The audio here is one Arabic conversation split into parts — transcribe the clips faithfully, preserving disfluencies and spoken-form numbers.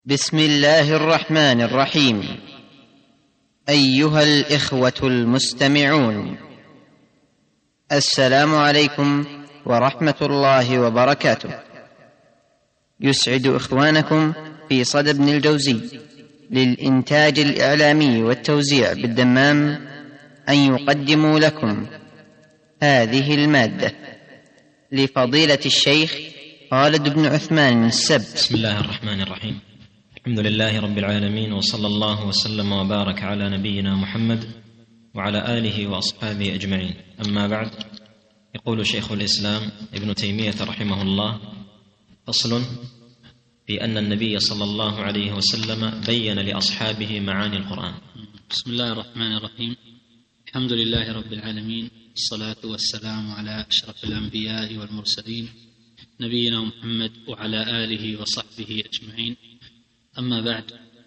بسم الله الرحمن الرحيم. أيها الإخوة المستمعون، السلام عليكم ورحمة الله وبركاته. يسعد إخوانكم في صدى ابن الجوزي للإنتاج الإعلامي والتوزيع بالدمام أن يقدموا لكم هذه المادة لفضيلة الشيخ خالد بن عثمان السبت. بسم الله الرحمن الرحيم. الحمد لله رب العالمين، وصلى الله وسلم وبارك على نبينا محمد وعلى آله وأصحابه أجمعين. أما بعد، يقول شيخ الإسلام ابن تيمية رحمه الله: فصل في أن النبي صلى الله عليه وسلم بين لأصحابه معاني القرآن. بسم الله الرحمن الرحيم. الحمد لله رب العالمين، الصلاة والسلام على أشرف الأنبياء والمرسلين نبينا محمد وعلى آله وصحبه أجمعين. أما بعد،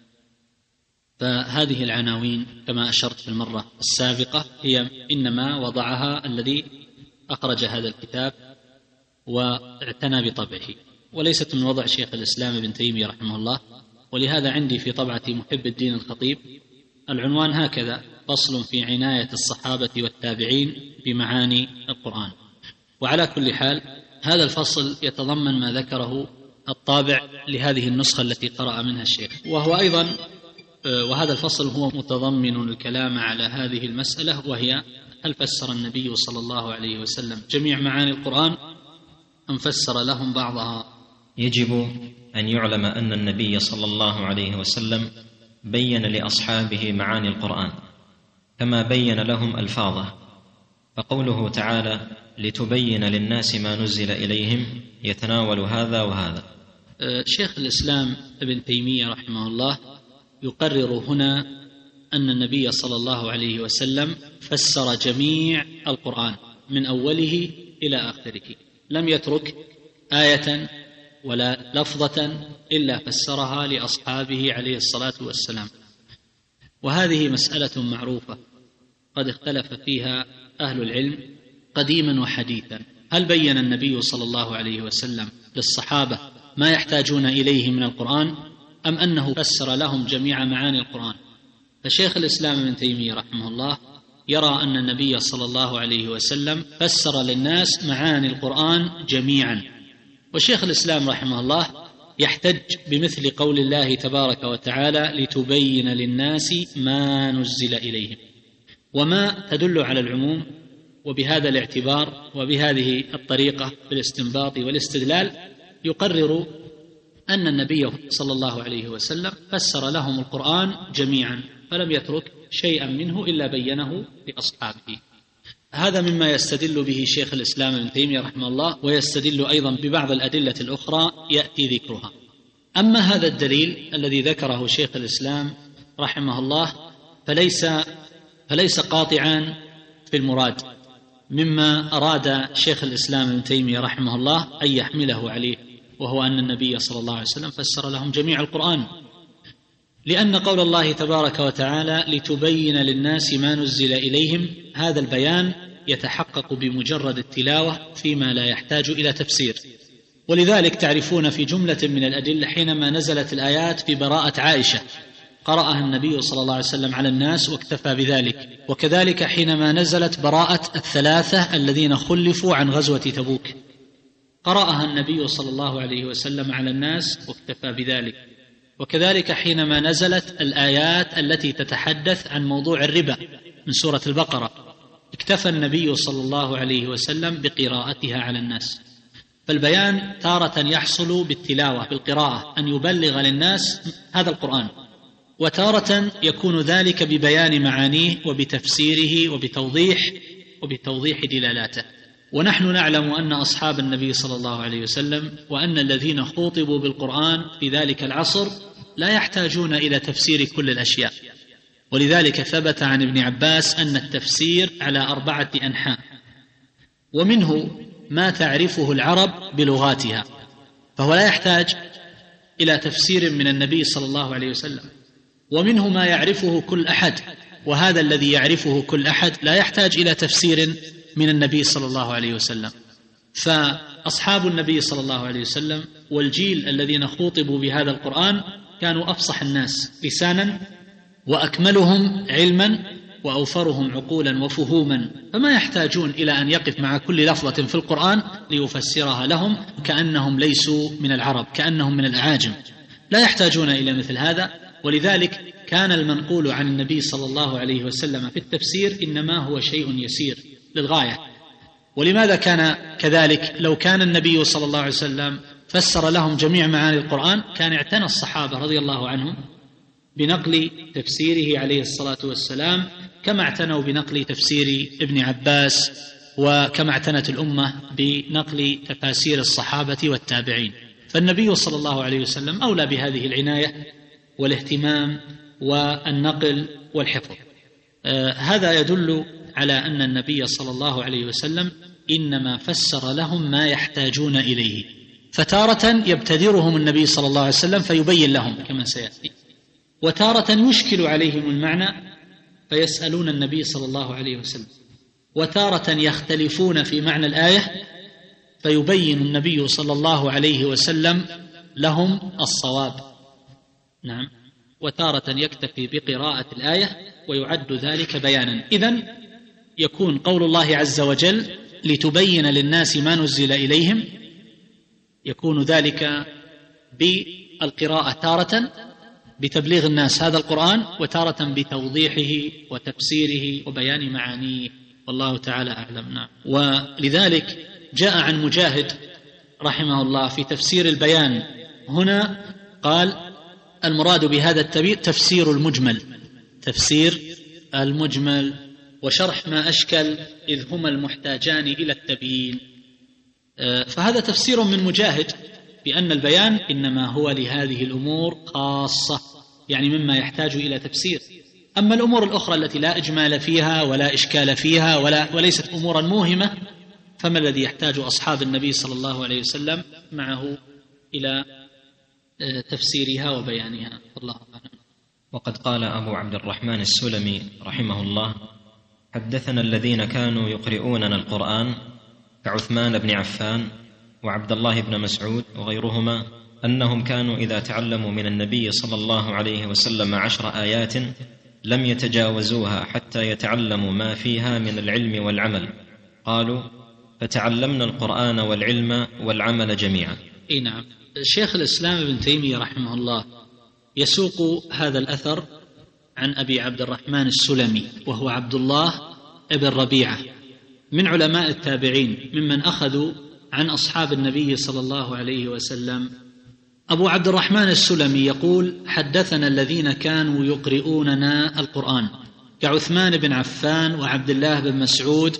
فهذه العناوين كما أشرت في المرة السابقة هي إنما وضعها الذي أخرج هذا الكتاب واعتنى بطبعه، وليست من وضع شيخ الإسلام ابن تيمية رحمه الله. ولهذا عندي في طبعة محب الدين الخطيب العنوان هكذا: فصل في عناية الصحابة والتابعين بمعاني القرآن. وعلى كل حال، هذا الفصل يتضمن ما ذكره الطابع لهذه النسخة التي قرأ منها الشيخ، وهو أيضا وهذا الفصل هو متضمن الكلام على هذه المسألة، وهي: هل فسر النبي صلى الله عليه وسلم جميع معاني القرآن أم فسر لهم بعضها؟ يجب أن يعلم أن النبي صلى الله عليه وسلم بين لأصحابه معاني القرآن كما بين لهم ألفاظه، فقوله تعالى: لتبين للناس ما نزل إليهم يتناول هذا وهذا. شيخ الإسلام ابن تيمية رحمه الله يقرر هنا أن النبي صلى الله عليه وسلم فسر جميع القرآن من أوله إلى آخره، لم يترك آية ولا لفظة إلا فسرها لأصحابه عليه الصلاة والسلام. وهذه مسألة معروفة قد اختلف فيها أهل العلم قديما وحديثا: هل بين النبي صلى الله عليه وسلم للصحابة ما يحتاجون إليه من القرآن، أم أنه فسر لهم جميع معاني القرآن؟ فشيخ الإسلام ابن تيمية رحمه الله يرى أن النبي صلى الله عليه وسلم فسر للناس معاني القرآن جميعا. وشيخ الإسلام رحمه الله يحتج بمثل قول الله تبارك وتعالى: لتبين للناس ما نزل إليهم، وما تدل على العموم. وبهذا الاعتبار وبهذه الطريقة في الاستنباط والاستدلال يقرر أن النبي صلى الله عليه وسلم فسر لهم القرآن جميعا، فلم يترك شيئا منه إلا بينه لأصحابه. هذا مما يستدل به شيخ الإسلام ابن تيمية رحمه الله، ويستدل أيضا ببعض الأدلة الأخرى يأتي ذكرها. أما هذا الدليل الذي ذكره شيخ الإسلام رحمه الله فليس فليس قاطعا في المراد مما أراد شيخ الإسلام ابن تيمية رحمه الله أن يحمله عليه، وهو أن النبي صلى الله عليه وسلم فسر لهم جميع القرآن، لأن قول الله تبارك وتعالى: لتبين للناس ما نزل إليهم، هذا البيان يتحقق بمجرد التلاوة فيما لا يحتاج إلى تفسير. ولذلك تعرفون في جملة من الأدلة حينما نزلت الآيات في براءة عائشة قرأها النبي صلى الله عليه وسلم على الناس واكتفى بذلك، وكذلك حينما نزلت براءة الثلاثة الذين خلفوا عن غزوة تبوك قرأها النبي صلى الله عليه وسلم على الناس واكتفى بذلك، وكذلك حينما نزلت الآيات التي تتحدث عن موضوع الربا من سورة البقرة اكتفى النبي صلى الله عليه وسلم بقراءتها على الناس. فالبيان تارة يحصل بالتلاوة بالقراءة، أن يبلغ للناس هذا القرآن، وتارة يكون ذلك ببيان معانيه وبتفسيره وبتوضيح وبتوضيح دلالاته. ونحن نعلم أن أصحاب النبي صلى الله عليه وسلم وأن الذين خوطبوا بالقرآن في ذلك العصر لا يحتاجون إلى تفسير كل الأشياء، ولذلك ثبت عن ابن عباس أن التفسير على أربعة أنحاء، ومنه ما تعرفه العرب بلغاتها، فهو لا يحتاج إلى تفسير من النبي صلى الله عليه وسلم، ومنه ما يعرفه كل أحد، وهذا الذي يعرفه كل أحد لا يحتاج إلى تفسير من النبي صلى الله عليه وسلم. فأصحاب النبي صلى الله عليه وسلم والجيل الذين خوطبوا بهذا القرآن كانوا أفصح الناس لسانا وأكملهم علما وأوفرهم عقولا وفهوما، فما يحتاجون إلى أن يقف مع كل لفظة في القرآن ليفسرها لهم كأنهم ليسوا من العرب، كأنهم من الأعاجم، لا يحتاجون إلى مثل هذا. ولذلك كان المنقول عن النبي صلى الله عليه وسلم في التفسير إنما هو شيء يسير للغاية. ولماذا كان كذلك؟ لو كان النبي صلى الله عليه وسلم فسر لهم جميع معاني القرآن كان اعتنى الصحابة رضي الله عنهم بنقل تفسيره عليه الصلاة والسلام، كما اعتنوا بنقل تفسير ابن عباس، وكما اعتنت الأمة بنقل تفاسير الصحابة والتابعين. فالنبي صلى الله عليه وسلم أولى بهذه العناية والاهتمام والنقل والحفظ. آه هذا يدل على أن النبي صلى الله عليه وسلم إنما فسر لهم ما يحتاجون إليه، فتارة يبتدرهم النبي صلى الله عليه وسلم فيبين لهم كما سيأتي، وتارة يشكل عليهم المعنى فيسألون النبي صلى الله عليه وسلم، وتارة يختلفون في معنى الآية فيبين النبي صلى الله عليه وسلم لهم الصواب. نعم. وتارة يكتفي بقراءة الآية ويعد ذلك بيانا. إذن يكون قول الله عز وجل لتبين للناس ما نزل إليهم، يكون ذلك بالقراءة تارة بتبليغ الناس هذا القرآن، وتارة بتوضيحه وتفسيره وبيان معانيه، والله تعالى أعلم. نعم. ولذلك جاء عن مجاهد رحمه الله في تفسير البيان هنا قال المراد بهذا التبيين تفسير المجمل، تفسير المجمل وشرح ما أشكل إذ هما المحتاجان إلى التبيين. فهذا تفسير من مجاهد بأن البيان إنما هو لهذه الأمور خاصة، يعني مما يحتاج إلى تفسير. أما الأمور الأخرى التي لا إجمال فيها ولا إشكال فيها ولا وليست أمورا موهمة فما الذي يحتاج أصحاب النبي صلى الله عليه وسلم معه إلى تفسيرها وبيانها؟ الله أعلم. وقد قال أبو عبد الرحمن السلمي رحمه الله: حدثنا الذين كانوا يقرؤوننا القرآن كعثمان بن عفان وعبد الله بن مسعود وغيرهما أنهم كانوا إذا تعلموا من النبي صلى الله عليه وسلم عشر آيات لم يتجاوزوها حتى يتعلموا ما فيها من العلم والعمل. قالوا: فتعلمنا القرآن والعلم والعمل جميعا. إيه نعم. الشيخ الإسلام ابن تيمية رحمه الله يسوق هذا الأثر عن أبي عبد الرحمن السلمي، وهو عبد الله ابن ربيعة من علماء التابعين ممن أخذوا عن أصحاب النبي صلى الله عليه وسلم. أبو عبد الرحمن السلمي يقول: حدثنا الذين كانوا يقرؤوننا القرآن كعثمان بن عفان وعبد الله بن مسعود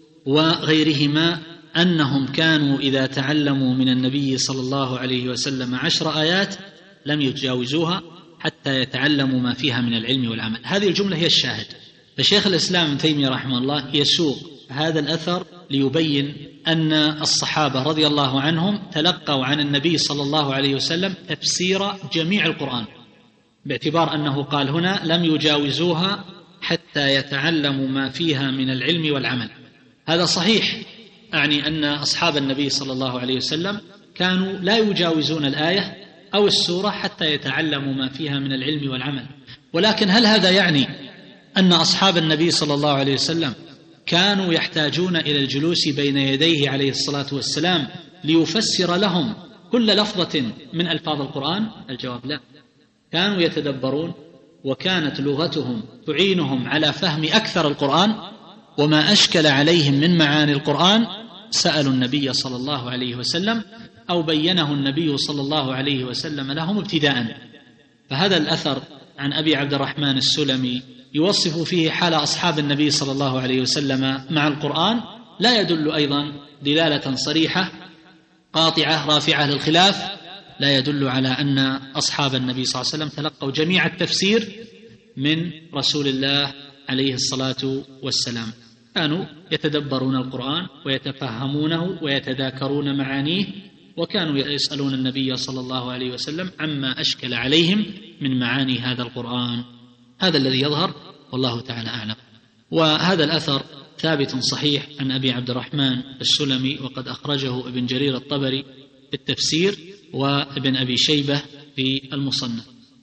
وغيرهما أنهم كانوا إذا تعلموا من النبي صلى الله عليه وسلم عشر آيات لم يتجاوزوها حتى يتعلموا ما فيها من العلم والعمل. هذه الجملة هي الشاهد. فشيخ الإسلام ابن تيمية رحمه الله يسوق هذا الأثر ليبين أن الصحابة رضي الله عنهم تلقوا عن النبي صلى الله عليه وسلم تفسير جميع القرآن، باعتبار أنه قال هنا لم يجاوزوها حتى يتعلموا ما فيها من العلم والعمل. هذا صحيح، أعني أن أصحاب النبي صلى الله عليه وسلم كانوا لا يجاوزون الآية أو السورة حتى يتعلموا ما فيها من العلم والعمل. ولكن هل هذا يعني أن أصحاب النبي صلى الله عليه وسلم كانوا يحتاجون إلى الجلوس بين يديه عليه الصلاة والسلام ليفسر لهم كل لفظة من ألفاظ القرآن؟ الجواب لا، كانوا يتدبرون، وكانت لغتهم تعينهم على فهم أكثر القرآن، وما أشكل عليهم من معاني القرآن سألوا النبي صلى الله عليه وسلم أو بينه النبي صلى الله عليه وسلم لهم ابتداء. فهذا الأثر عن أبي عبد الرحمن السلمي يوصف فيه حال أصحاب النبي صلى الله عليه وسلم مع القرآن، لا يدل أيضا دلالة صريحة قاطعة رافعة للخلاف، لا يدل على أن أصحاب النبي صلى الله عليه وسلم تلقوا جميع التفسير من رسول الله عليه الصلاة والسلام. كانوا يتدبرون القرآن ويتفهمونه ويتذاكرون معانيه، وكانوا يسألون النبي صلى الله عليه وسلم عما أشكل عليهم من معاني هذا القرآن. هذا الذي يظهر والله تعالى أعلم. وهذا الأثر ثابت صحيح عن أبي عبد الرحمن السلمي، وقد أخرجه ابن جرير الطبري في التفسير وابن أبي شيبة في المصنف.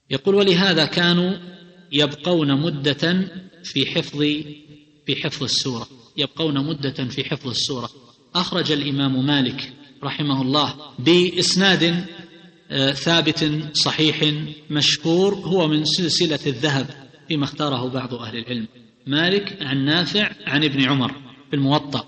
يقول ولهذا كانوا يبقون مدة في حفظ في حفظ السورة يبقون مدة في حفظ السورة. أخرج الإمام مالك رحمه الله بإسناد ثابت صحيح مشهور، هو من سلسلة الذهب فيما اختاره بعض أهل العلم، مالك عن نافع عن ابن عمر في الموطأ،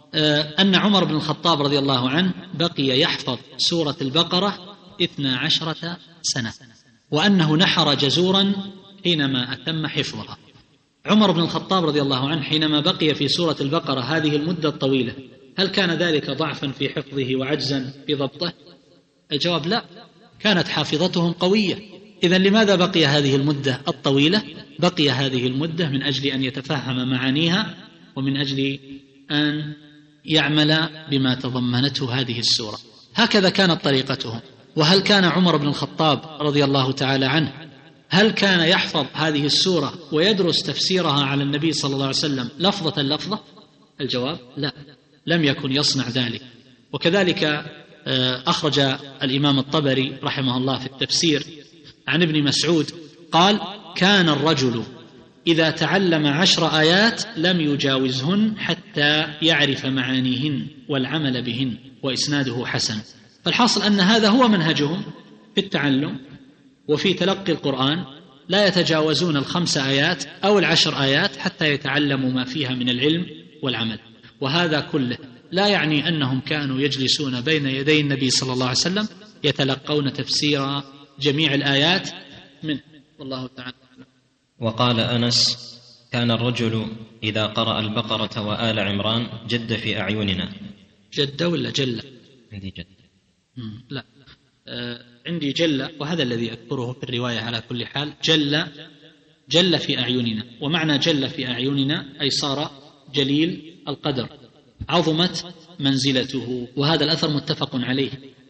أن عمر بن الخطاب رضي الله عنه بقي يحفظ سورة البقرة اثنا عشرة سنة، وأنه نحر جزورا حينما أتم حفظها. عمر بن الخطاب رضي الله عنه حينما بقي في سورة البقرة هذه المدة الطويلة، هل كان ذلك ضعفا في حفظه وعجزا في ضبطه؟ الجواب لا، كانت حافظتهم قوية. إذن لماذا بقي هذه المدة الطويلة؟ بقي هذه المدة من أجل أن يتفهم معانيها، ومن أجل أن يعمل بما تضمنته هذه السورة. هكذا كانت طريقتهم. وهل كان عمر بن الخطاب رضي الله تعالى عنه هل كان يحفظ هذه السورة ويدرس تفسيرها على النبي صلى الله عليه وسلم لفظة لفظة؟ الجواب لا، لم يكن يصنع ذلك. وكذلك أخرج الإمام الطبري رحمه الله في التفسير عن ابن مسعود قال: كان الرجل إذا تعلم عشر آيات لم يجاوزهن حتى يعرف معانيهن والعمل بهن، وإسناده حسن. فالحاصل أن هذا هو منهجهم في التعلم وفي تلقي القرآن، لا يتجاوزون الخمس آيات أو العشر آيات حتى يتعلموا ما فيها من العلم والعمل. وهذا كله لا يعني أنهم كانوا يجلسون بين يدي النبي صلى الله عليه وسلم يتلقون تفسير جميع الآيات منه، والله تعالى. وقال أنس: كان الرجل إذا قرأ البقرة وآل عمران جد في أعيننا. جد ولا جل؟ عندي جد. لا، آه عندي جل، وهذا الذي أذكره في الرواية على كل حال. جل جل في أعيننا، ومعنى جل في أعيننا أي صار جليل القدر، عظمت منزلته، وهذا الأثر متفق عليه.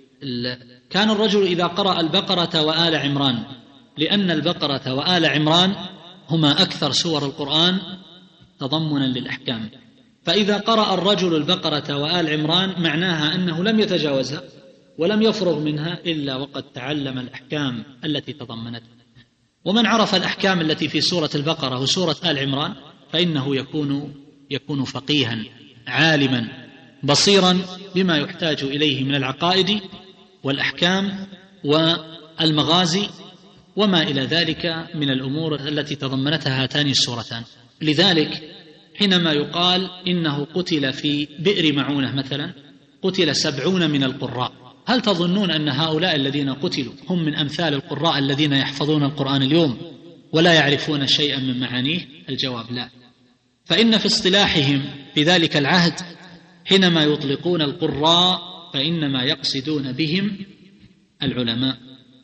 كان الرجل إذا قرأ البقرة وآل عمران، لأن البقرة وآل عمران هما أكثر سور القرآن تضمنا للأحكام، فإذا قرأ الرجل البقرة وآل عمران معناها أنه لم يتجاوزها ولم يفرغ منها إلا وقد تعلم الأحكام التي تضمنتها. ومن عرف الأحكام التي في سورة البقرة وسورة آل عمران فإنه يكون يكون فقيها عالما بصيرا بما يحتاج إليه من العقائد والأحكام والمغازي وما إلى ذلك من الأمور التي تضمنتها هاتان السورتان. لذلك حينما يقال إنه قتل في بئر معونة مثلا قتل سبعون من القراء، هل تظنون أن هؤلاء الذين قتلوا هم من أمثال القراء الذين يحفظون القرآن اليوم ولا يعرفون شيئا من معانيه؟ الجواب لا. فإن في اصطلاحهم في ذلك العهد حينما يطلقون القراء فإنما يقصدون بهم العلماء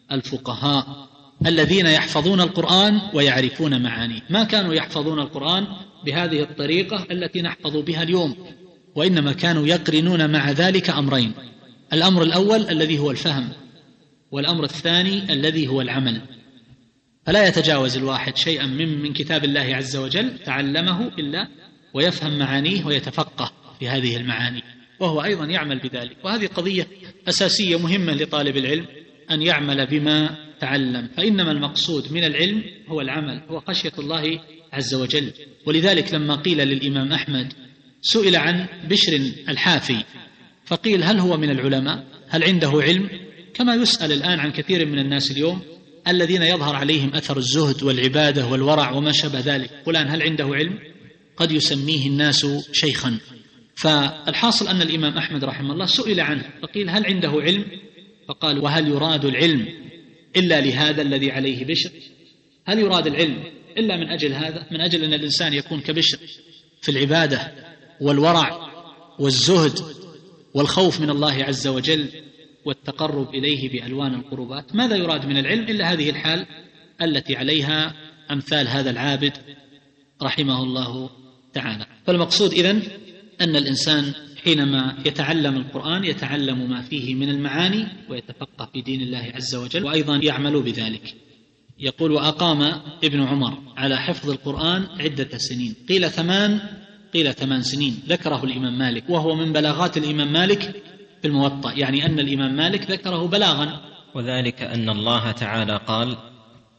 الفقهاء الذين يحفظون القرآن ويعرفون معانيه، ما كانوا يحفظون القرآن بهذه الطريقة التي نحفظ بها اليوم، وإنما كانوا يقرنون مع ذلك أمرين: الأمر الأول الذي هو الفهم، والأمر الثاني الذي هو العمل. فلا يتجاوز الواحد شيئا من من كتاب الله عز وجل تعلمه إلا ويفهم معانيه ويتفقه في هذه المعاني، وهو أيضا يعمل بذلك. وهذه قضية أساسية مهمة لطالب العلم أن يعمل بما تعلم، فإنما المقصود من العلم هو العمل، هو خشية الله عز وجل. ولذلك لما قيل للإمام أحمد، سئل عن بشر الحافي فقيل هل هو من العلماء؟ هل عنده علم؟ كما يسأل الآن عن كثير من الناس اليوم الذين يظهر عليهم أثر الزهد والعبادة والورع وما شابه ذلك، فلان هل عنده علم؟ قد يسميه الناس شيخا. فالحاصل أن الإمام أحمد رحمه الله سئل عنه فقيل هل عنده علم؟ فقال: وهل يراد العلم إلا لهذا الذي عليه بشر؟ هل يراد العلم إلا من أجل هذا؟ من أجل أن الإنسان يكون كبشر في العبادة والورع والزهد والخوف من الله عز وجل والتقرب إليه بألوان القربات؟ ماذا يراد من العلم إلا هذه الحال التي عليها أمثال هذا العابد رحمه الله تعالى. فالمقصود إذن أن الإنسان حينما يتعلم القرآن يتعلم ما فيه من المعاني ويتفقه في دين الله عز وجل، وأيضا يعمل بذلك. يقول: وأقام ابن عمر على حفظ القرآن عدة سنين، قيل ثمان قيل ثمان سنين، ذكره الإمام مالك، وهو من بلاغات الإمام مالك في الموطأ، يعني أن الإمام مالك ذكره بلاغا. وذلك أن الله تعالى قال: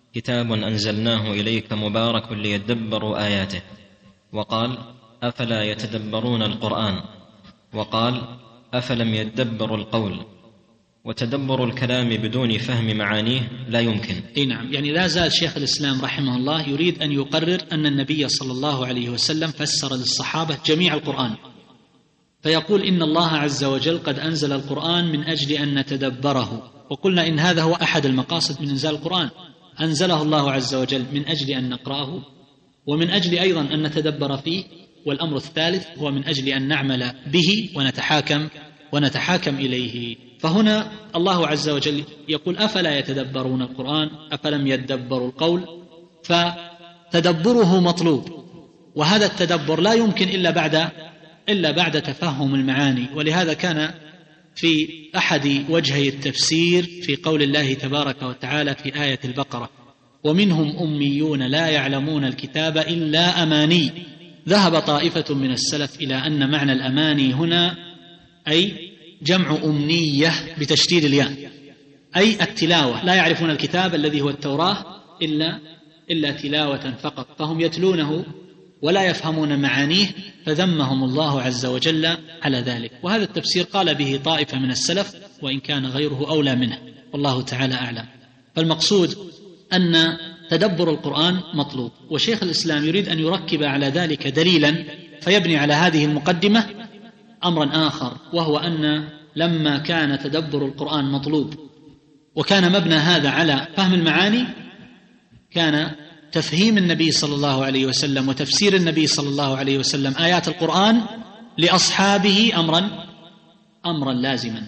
كتاب أنزلناه إليك مبارك ليدبروا آياته، وقال أفلا يتدبرون القرآن، وقال أفلم يدبروا القول. وتدبر الكلام بدون فهم معانيه لا يمكن. اي نعم، يعني لا زال شيخ الإسلام رحمه الله يريد أن يقرر أن النبي صلى الله عليه وسلم فسر للصحابة جميع القرآن، فيقول إن الله عز وجل قد أنزل القرآن من أجل أن نتدبره، وقلنا إن هذا هو أحد المقاصد من إنزال القرآن، أنزله الله عز وجل من أجل أن نقرأه ومن أجل أيضا أن نتدبر فيه، والأمر الثالث هو من أجل أن نعمل به ونتحاكم ونتحاكم إليه. فهنا الله عز وجل يقول أفلا يتدبرون القرآن أفلم يدبروا القول، فتدبره مطلوب، وهذا التدبر لا يمكن إلا بعد إلا بعد تفهم المعاني. ولهذا كان في أحد وجهي التفسير في قول الله تبارك وتعالى في آية البقرة ومنهم أميون لا يعلمون الكتاب إلا أماني، ذهب طائفة من السلف إلى أن معنى الأماني هنا أي جمع أمنية بتشديد الياء، أي التلاوة، لا يعرفون الكتاب الذي هو التوراة إلا إلا تلاوة فقط، فهم يتلونه ولا يفهمون معانيه، فذمهم الله عز وجل على ذلك. وهذا التفسير قال به طائفة من السلف، وإن كان غيره أولى منه، والله تعالى أعلم. فالمقصود أن تدبر القرآن مطلوب، وشيخ الإسلام يريد أن يركب على ذلك دليلا، فيبني على هذه المقدمة أمرا آخر، وهو أن لما كان تدبر القرآن مطلوب وكان مبنى هذا على فهم المعاني، كان تفهيم النبي صلى الله عليه وسلم وتفسير النبي صلى الله عليه وسلم آيات القرآن لأصحابه أمرا أمرا لازما.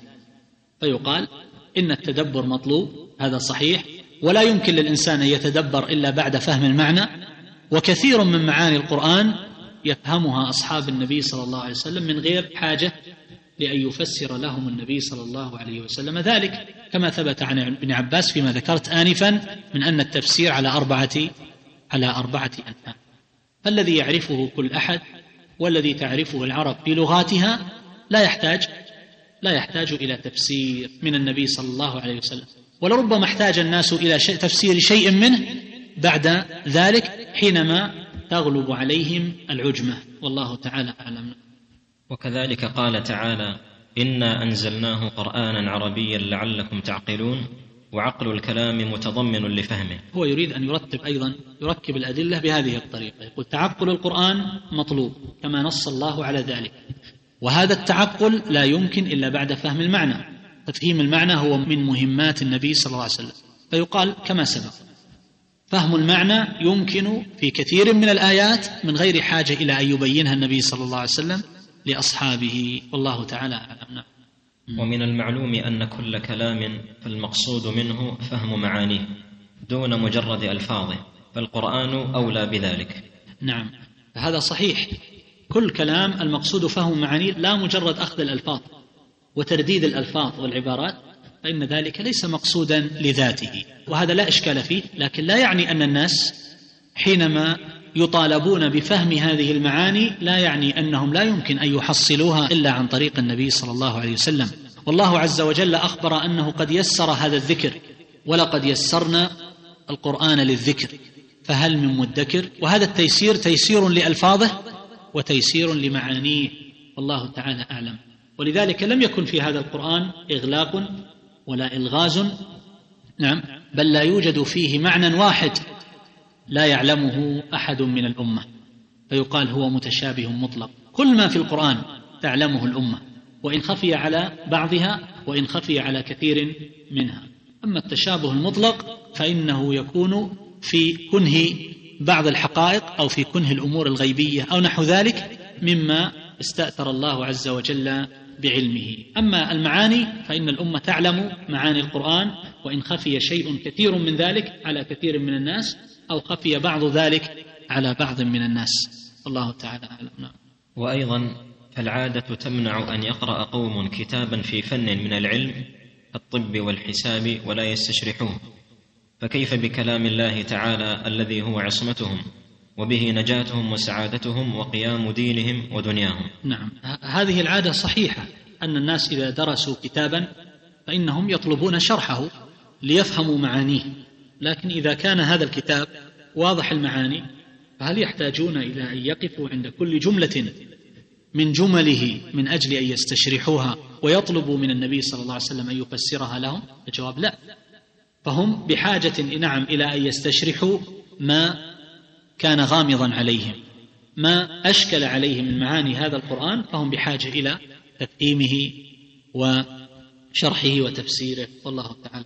فيقال إن التدبر مطلوب، هذا صحيح، ولا يمكن للإنسان أن يتدبر إلا بعد فهم المعنى، وكثير من معاني القرآن يفهمها أصحاب النبي صلى الله عليه وسلم من غير حاجة لأن يفسر لهم النبي صلى الله عليه وسلم ذلك، كما ثبت عن ابن عباس فيما ذكرت آنفا من أن التفسير على أربعة على أربعة أنواع، فالذي يعرفه كل أحد والذي تعرفه العرب بلغاتها لا يحتاج لا يحتاج إلى تفسير من النبي صلى الله عليه وسلم، ولربما احتاج الناس إلى شيء تفسير شيء منه بعد ذلك حينما تغلب عليهم العجمة، والله تعالى أعلم. وكذلك قال تعالى إنا أنزلناه قرآنا عربيا لعلكم تعقلون، وعقل الكلام متضمن لفهمه. هو يريد أن يرتب أيضا يركب الأدلة بهذه الطريقة، يقول تعقل القرآن مطلوب كما نص الله على ذلك، وهذا التعقل لا يمكن إلا بعد فهم المعنى، تفهيم المعنى هو من مهمات النبي صلى الله عليه وسلم، فيقال كما سبق فهم المعنى يمكن في كثير من الآيات من غير حاجة إلى أن يبينها النبي صلى الله عليه وسلم لأصحابه، والله تعالى أعلم. ومن المعلوم أن كل كلام فالمقصود منه فهم معانيه دون مجرد ألفاظه، فالقرآن أولى بذلك. نعم، هذا صحيح، كل كلام المقصود فهم معانيه لا مجرد أخذ الألفاظ وترديد الألفاظ والعبارات، فإن ذلك ليس مقصودا لذاته، وهذا لا إشكال فيه، لكن لا يعني أن الناس حينما يطالبون بفهم هذه المعاني لا يعني أنهم لا يمكن أن يحصلوها إلا عن طريق النبي صلى الله عليه وسلم. والله عز وجل أخبر أنه قد يسر هذا الذكر، ولقد يسرنا القرآن للذكر فهل من مدكر، وهذا التيسير تيسير لألفاظه وتيسير لمعانيه، والله تعالى أعلم. ولذلك لم يكن في هذا القرآن إغلاق ولا إلغاز، نعم، بل لا يوجد فيه معنى واحد لا يعلمه أحد من الأمة، فيقال هو متشابه مطلق، كل ما في القرآن تعلمه الأمة، وإن خفي على بعضها وإن خفي على كثير منها. أما التشابه المطلق فإنه يكون في كنه بعض الحقائق أو في كنه الأمور الغيبية أو نحو ذلك مما استأثر الله عز وجل بعلمه. أما المعاني فإن الأمة تعلم معاني القرآن، وإن خفي شيء كثير من ذلك على كثير من الناس أو خفي بعض ذلك على بعض من الناس، الله تعالى أعلم. وأيضا فالعادة تمنع أن يقرأ قوم كتابا في فن من العلم الطب والحساب ولا يستشرحوه، فكيف بكلام الله تعالى الذي هو عصمتهم وبه نجاتهم وسعادتهم وقيام دينهم ودنياهم؟ نعم، هذه العادة صحيحة، أن الناس إذا درسوا كتابا فإنهم يطلبون شرحه ليفهموا معانيه، لكن إذا كان هذا الكتاب واضح المعاني فهل يحتاجون إلى أن يقفوا عند كل جملة من جمله من أجل أن يستشرحوها ويطلبوا من النبي صلى الله عليه وسلم أن يفسرها لهم؟ الجواب لا، فهم بحاجة نعم إلى أن يستشرحوا ما كان غامضا عليهم، ما أشكل عليهم من معاني هذا القرآن، فهم بحاجة إلى تفهيمه وشرحه وتفسيره، والله تعالى.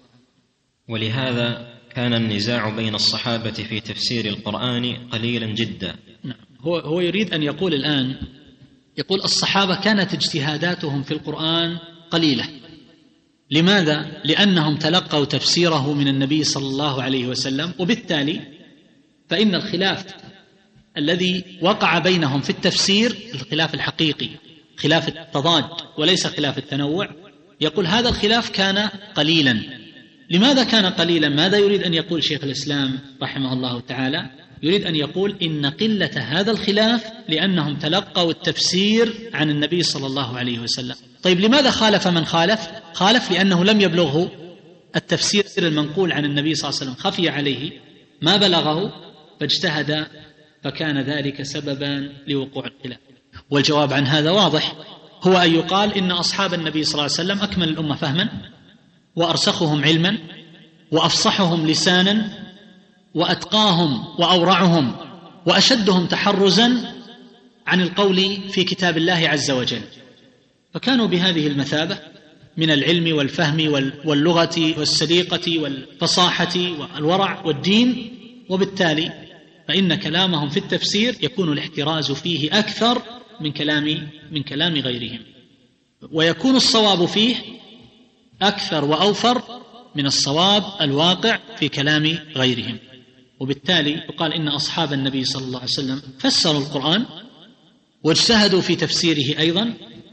ولهذا كان النزاع بين الصحابة في تفسير القرآن قليلا جدا. نعم، هو هو يريد أن يقول الآن، يقول الصحابة كانت اجتهاداتهم في القرآن قليلة. لماذا؟ لأنهم تلقوا تفسيره من النبي صلى الله عليه وسلم، وبالتالي فإن الخلاف الذي وقع بينهم في التفسير الخلاف الحقيقي، خلاف التضاد وليس خلاف التنوع، يقول هذا الخلاف كان قليلا. لماذا كان قليلا؟ ماذا يريد أن يقول شيخ الإسلام رحمه الله تعالى؟ يريد أن يقول إن قلة هذا الخلاف لأنهم تلقوا التفسير عن النبي صلى الله عليه وسلم. طيب لماذا خالف من خالف؟ خالف لأنه لم يبلغه التفسير المنقول عن النبي صلى الله عليه وسلم، خفي عليه ما بلغه فاجتهد، فكان ذلك سببا لوقوع الخلاف. والجواب عن هذا واضح، هو أن يقال إن أصحاب النبي صلى الله عليه وسلم أكمل الأمة فهما وأرسخهم علما وأفصحهم لسانا وأتقاهم وأورعهم وأشدهم تحرزا عن القول في كتاب الله عز وجل، فكانوا بهذه المثابة من العلم والفهم واللغة والسليقة والفصاحة والورع والدين، وبالتالي فإن كلامهم في التفسير يكون الاحتراز فيه أكثر من كلام من كلام غيرهم، ويكون الصواب فيه أكثر وأوفر من الصواب الواقع في كلام غيرهم. وبالتالي يقال إن أصحاب النبي صلى الله عليه وسلم فسروا القرآن واجتهدوا في تفسيره أيضا،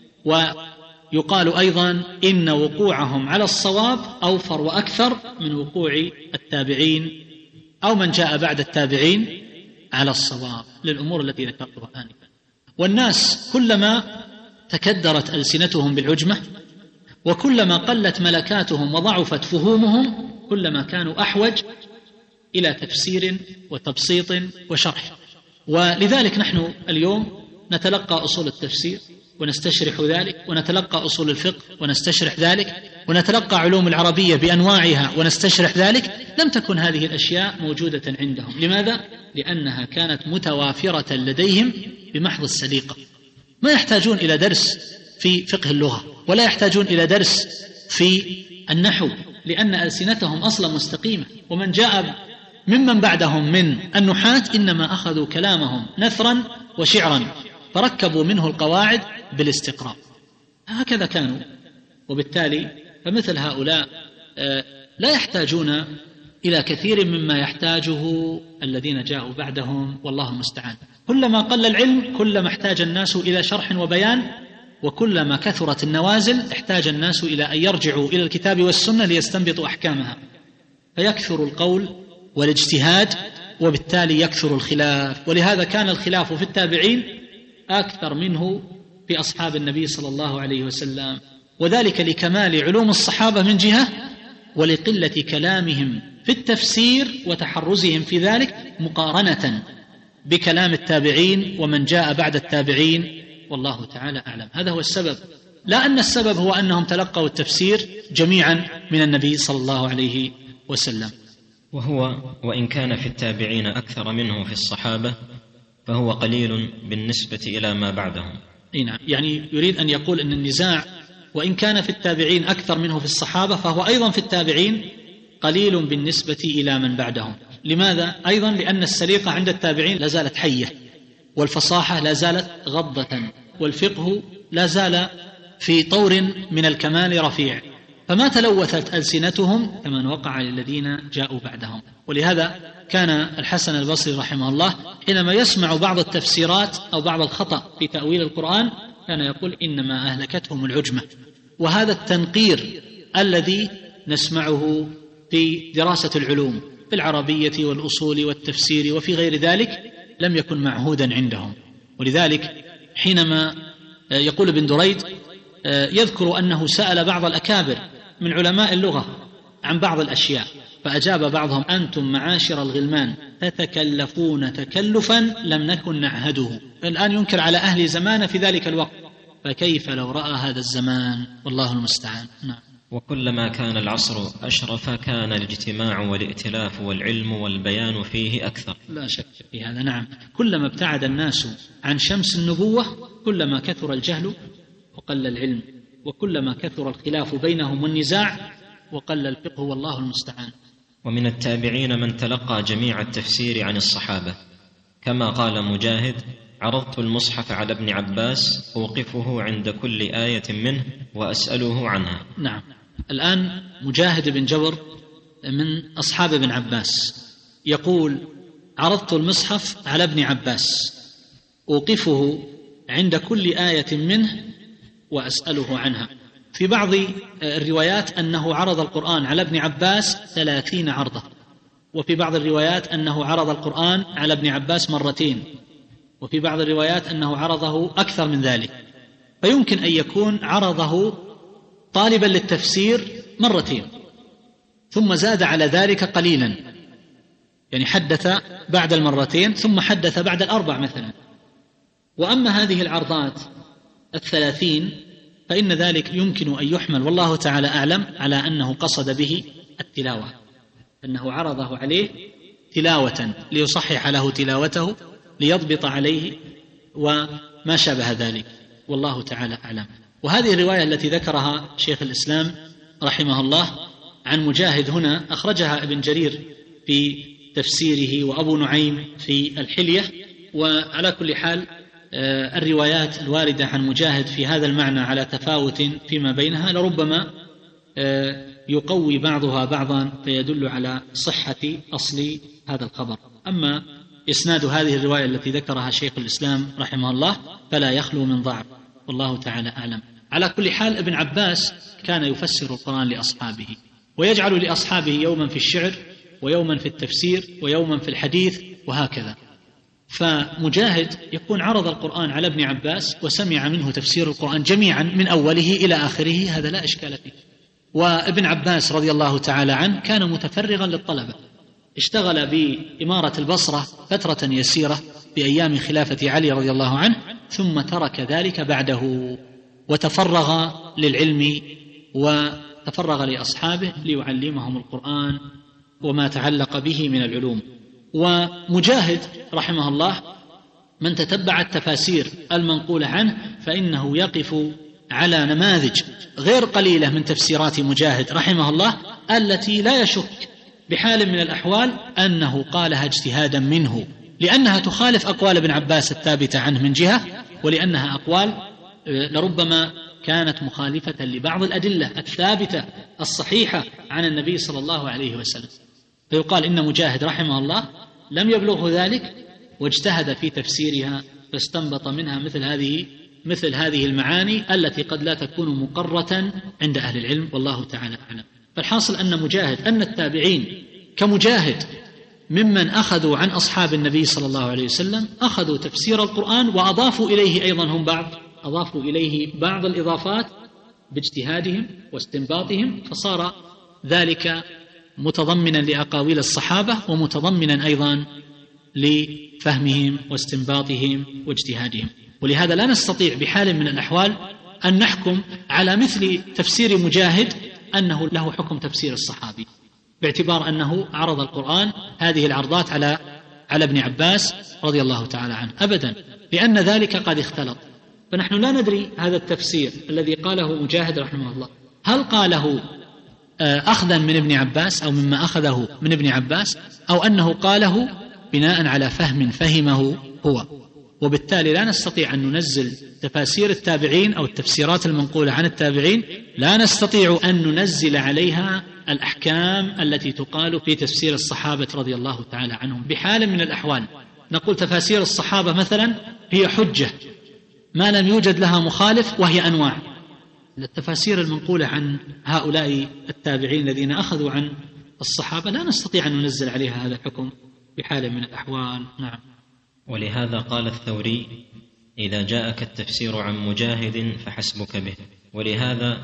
ويقال أيضا إن وقوعهم على الصواب أوفر وأكثر من وقوع التابعين أو من جاء بعد التابعين على الصواب للأمور التي ذكرتها آنفا. والناس كلما تكدرت ألسنتهم بالعجمة وكلما قلت ملكاتهم وضعفت فهومهم كلما كانوا أحوج إلى تفسير وتبسيط وشرح. ولذلك نحن اليوم نتلقى أصول التفسير ونستشرح ذلك، ونتلقى أصول الفقه ونستشرح ذلك، ونتلقى علوم العربية بأنواعها ونستشرح ذلك. لم تكن هذه الأشياء موجودة عندهم. لماذا؟ لأنها كانت متوافرة لديهم بمحض السليقة، ما يحتاجون إلى درس في فقه اللغة ولا يحتاجون إلى درس في النحو، لأن ألسنتهم أصلا مستقيمة. ومن جاء ممن بعدهم من النحاة إنما أخذوا كلامهم نثرا وشعرا فركبوا منه القواعد بالاستقراء، هكذا كانوا. وبالتالي فمثل هؤلاء لا يحتاجون إلى كثير مما يحتاجه الذين جاءوا بعدهم، والله المستعان. كلما قل العلم كلما احتاج الناس إلى شرح وبيان، وكلما كثرت النوازل احتاج الناس إلى أن يرجعوا إلى الكتاب والسنة ليستنبطوا أحكامها، فيكثر القول والاجتهاد وبالتالي يكثر الخلاف. ولهذا كان الخلاف في التابعين أكثر منه في أصحاب النبي صلى الله عليه وسلم، وذلك لكمال علوم الصحابة من جهة، ولقلة كلامهم في التفسير وتحرزهم في ذلك مقارنة بكلام التابعين ومن جاء بعد التابعين، والله تعالى أعلم. هذا هو السبب، لا أن السبب هو أنهم تلقوا التفسير جميعا من النبي صلى الله عليه وسلم. وهو وإن كان في التابعين أكثر منه في الصحابة فهو قليل بالنسبة إلى ما بعدهم. نعم، يعني يريد أن يقول أن النزاع وإن كان في التابعين أكثر منه في الصحابة فهو أيضا في التابعين قليل بالنسبة إلى من بعدهم. لماذا؟ أيضا لأن السليقة عند التابعين لا زالت حية، والفصاحة لا زالت غضة، والفقه لا زال في طور من الكمال رفيع، فما تلوثت ألسنتهم كما وقع للذين جاءوا بعدهم. ولهذا كان الحسن البصري رحمه الله حينما يسمع بعض التفسيرات أو بعض الخطأ في تأويل القرآن كان يقول إنما أهلكتهم العجمة. وهذا التنقير الذي نسمعه في دراسة العلوم في العربية والأصول والتفسير وفي غير ذلك لم يكن معهودا عندهم. ولذلك حينما يقول ابن دريد يذكر أنه سأل بعض الأكابر من علماء اللغة عن بعض الأشياء، فأجاب بعضهم: أنتم معاشر الغلمان تتكلفون تكلفا لم نكن نعهده. الآن ينكر على أهل زمانه في ذلك الوقت، فكيف لو رأى هذا الزمان؟ والله المستعان. نعم. وكلما كان العصر أشرف كان الاجتماع والائتلاف والعلم والبيان فيه أكثر. لا شك في هذا. نعم، كلما ابتعد الناس عن شمس النبوة كلما كثر الجهل وقل العلم، وكلما كثر الخلاف بينهم والنزاع وقل الفقه، والله المستعان. ومن التابعين من تلقى جميع التفسير عن الصحابة، كما قال مجاهد: عرضت المصحف على ابن عباس أوقفه عند كل آية منه وأسأله عنها. نعم. الآن مجاهد بن جبر من أصحاب ابن عباس يقول: عرضت المصحف على ابن عباس أوقفه عند كل آية منه وأسأله عنها. في بعض الروايات أنه عرض القرآن على ابن عباس ثلاثين عرضة، وفي بعض الروايات أنه عرض القرآن على ابن عباس مرتين، وفي بعض الروايات أنه عرضه أكثر من ذلك. فيمكن أن يكون عرضه طالبا للتفسير مرتين ثم زاد على ذلك قليلا، يعني حدث بعد المرتين ثم حدث بعد الأربع مثلا. وأما هذه العرضات الثلاثين فإن ذلك يمكن أن يحمل والله تعالى أعلم على أنه قصد به التلاوة، أنه عرضه عليه تلاوة ليصحح له تلاوته، ليضبط عليه وما شابه ذلك، والله تعالى أعلم. وهذه الرواية التي ذكرها شيخ الإسلام رحمه الله عن مجاهد هنا أخرجها ابن جرير في تفسيره وأبو نعيم في الحلية. وعلى كل حال الروايات الواردة عن مجاهد في هذا المعنى على تفاوت فيما بينها لربما يقوي بعضها بعضا فيدل على صحة أصل هذا الخبر. أما إسناد هذه الرواية التي ذكرها شيخ الإسلام رحمه الله فلا يخلو من ضعف، والله تعالى أعلم. على كل حال ابن عباس كان يفسر القرآن لأصحابه، ويجعل لأصحابه يوما في الشعر ويوما في التفسير ويوما في الحديث وهكذا. فمجاهد يكون عرض القرآن على ابن عباس وسمع منه تفسير القرآن جميعا من أوله إلى آخره، هذا لا إشكال فيه. وابن عباس رضي الله تعالى عنه كان متفرغا للطلبة، اشتغل بإمارة البصرة فترة يسيرة بأيام خلافة علي رضي الله عنه، ثم ترك ذلك بعده وتفرغ للعلم وتفرغ لأصحابه ليعلمهم القرآن وما تعلق به من العلوم. ومجاهد رحمه الله من تتبع التفاسير المنقولة عنه فإنه يقف على نماذج غير قليلة من تفسيرات مجاهد رحمه الله التي لا يشك بحال من الأحوال أنه قالها اجتهادا منه، لأنها تخالف أقوال ابن عباس الثابتة عنه من جهة، ولأنها أقوال لربما كانت مخالفة لبعض الأدلة الثابتة الصحيحة عن النبي صلى الله عليه وسلم. فيقال إن مجاهد رحمه الله لم يبلغه ذلك واجتهد في تفسيرها فاستنبط منها مثل هذه مثل هذه المعاني التي قد لا تكون مقرة عند أهل العلم، والله تعالى أعلم. فالحاصل أن مجاهد أن التابعين كمجاهد ممن أخذوا عن أصحاب النبي صلى الله عليه وسلم أخذوا تفسير القرآن وأضافوا إليه أيضا هم بعض أضافوا إليه بعض الإضافات باجتهادهم واستنباطهم، فصار ذلك متضمنا لأقاويل الصحابة ومتضمنا أيضا لفهمهم واستنباطهم واجتهادهم. ولهذا لا نستطيع بحال من الأحوال أن نحكم على مثل تفسير مجاهد أنه له حكم تفسير الصحابي، باعتبار أنه عرض القرآن هذه العرضات على على ابن عباس رضي الله تعالى عنه، أبدا، لأن ذلك قد اختلط. فنحن لا ندري هذا التفسير الذي قاله مجاهد رحمه الله هل قاله أخذا من ابن عباس أو مما أخذه من ابن عباس، أو أنه قاله بناء على فهم فهمه هو. وبالتالي لا نستطيع أن ننزل تفاسير التابعين أو التفسيرات المنقولة عن التابعين، لا نستطيع أن ننزل عليها الأحكام التي تقال في تفسير الصحابة رضي الله تعالى عنهم بحال من الأحوال. نقول تفاسير الصحابة مثلا هي حجة ما لم يوجد لها مخالف، وهي أنواع. التفاسير المنقولة عن هؤلاء التابعين الذين أخذوا عن الصحابة لا نستطيع أن ننزل عليها هذا الحكم بحال من الأحوال. نعم. ولهذا قال الثوري: إذا جاءك التفسير عن مجاهد فحسبك به. ولهذا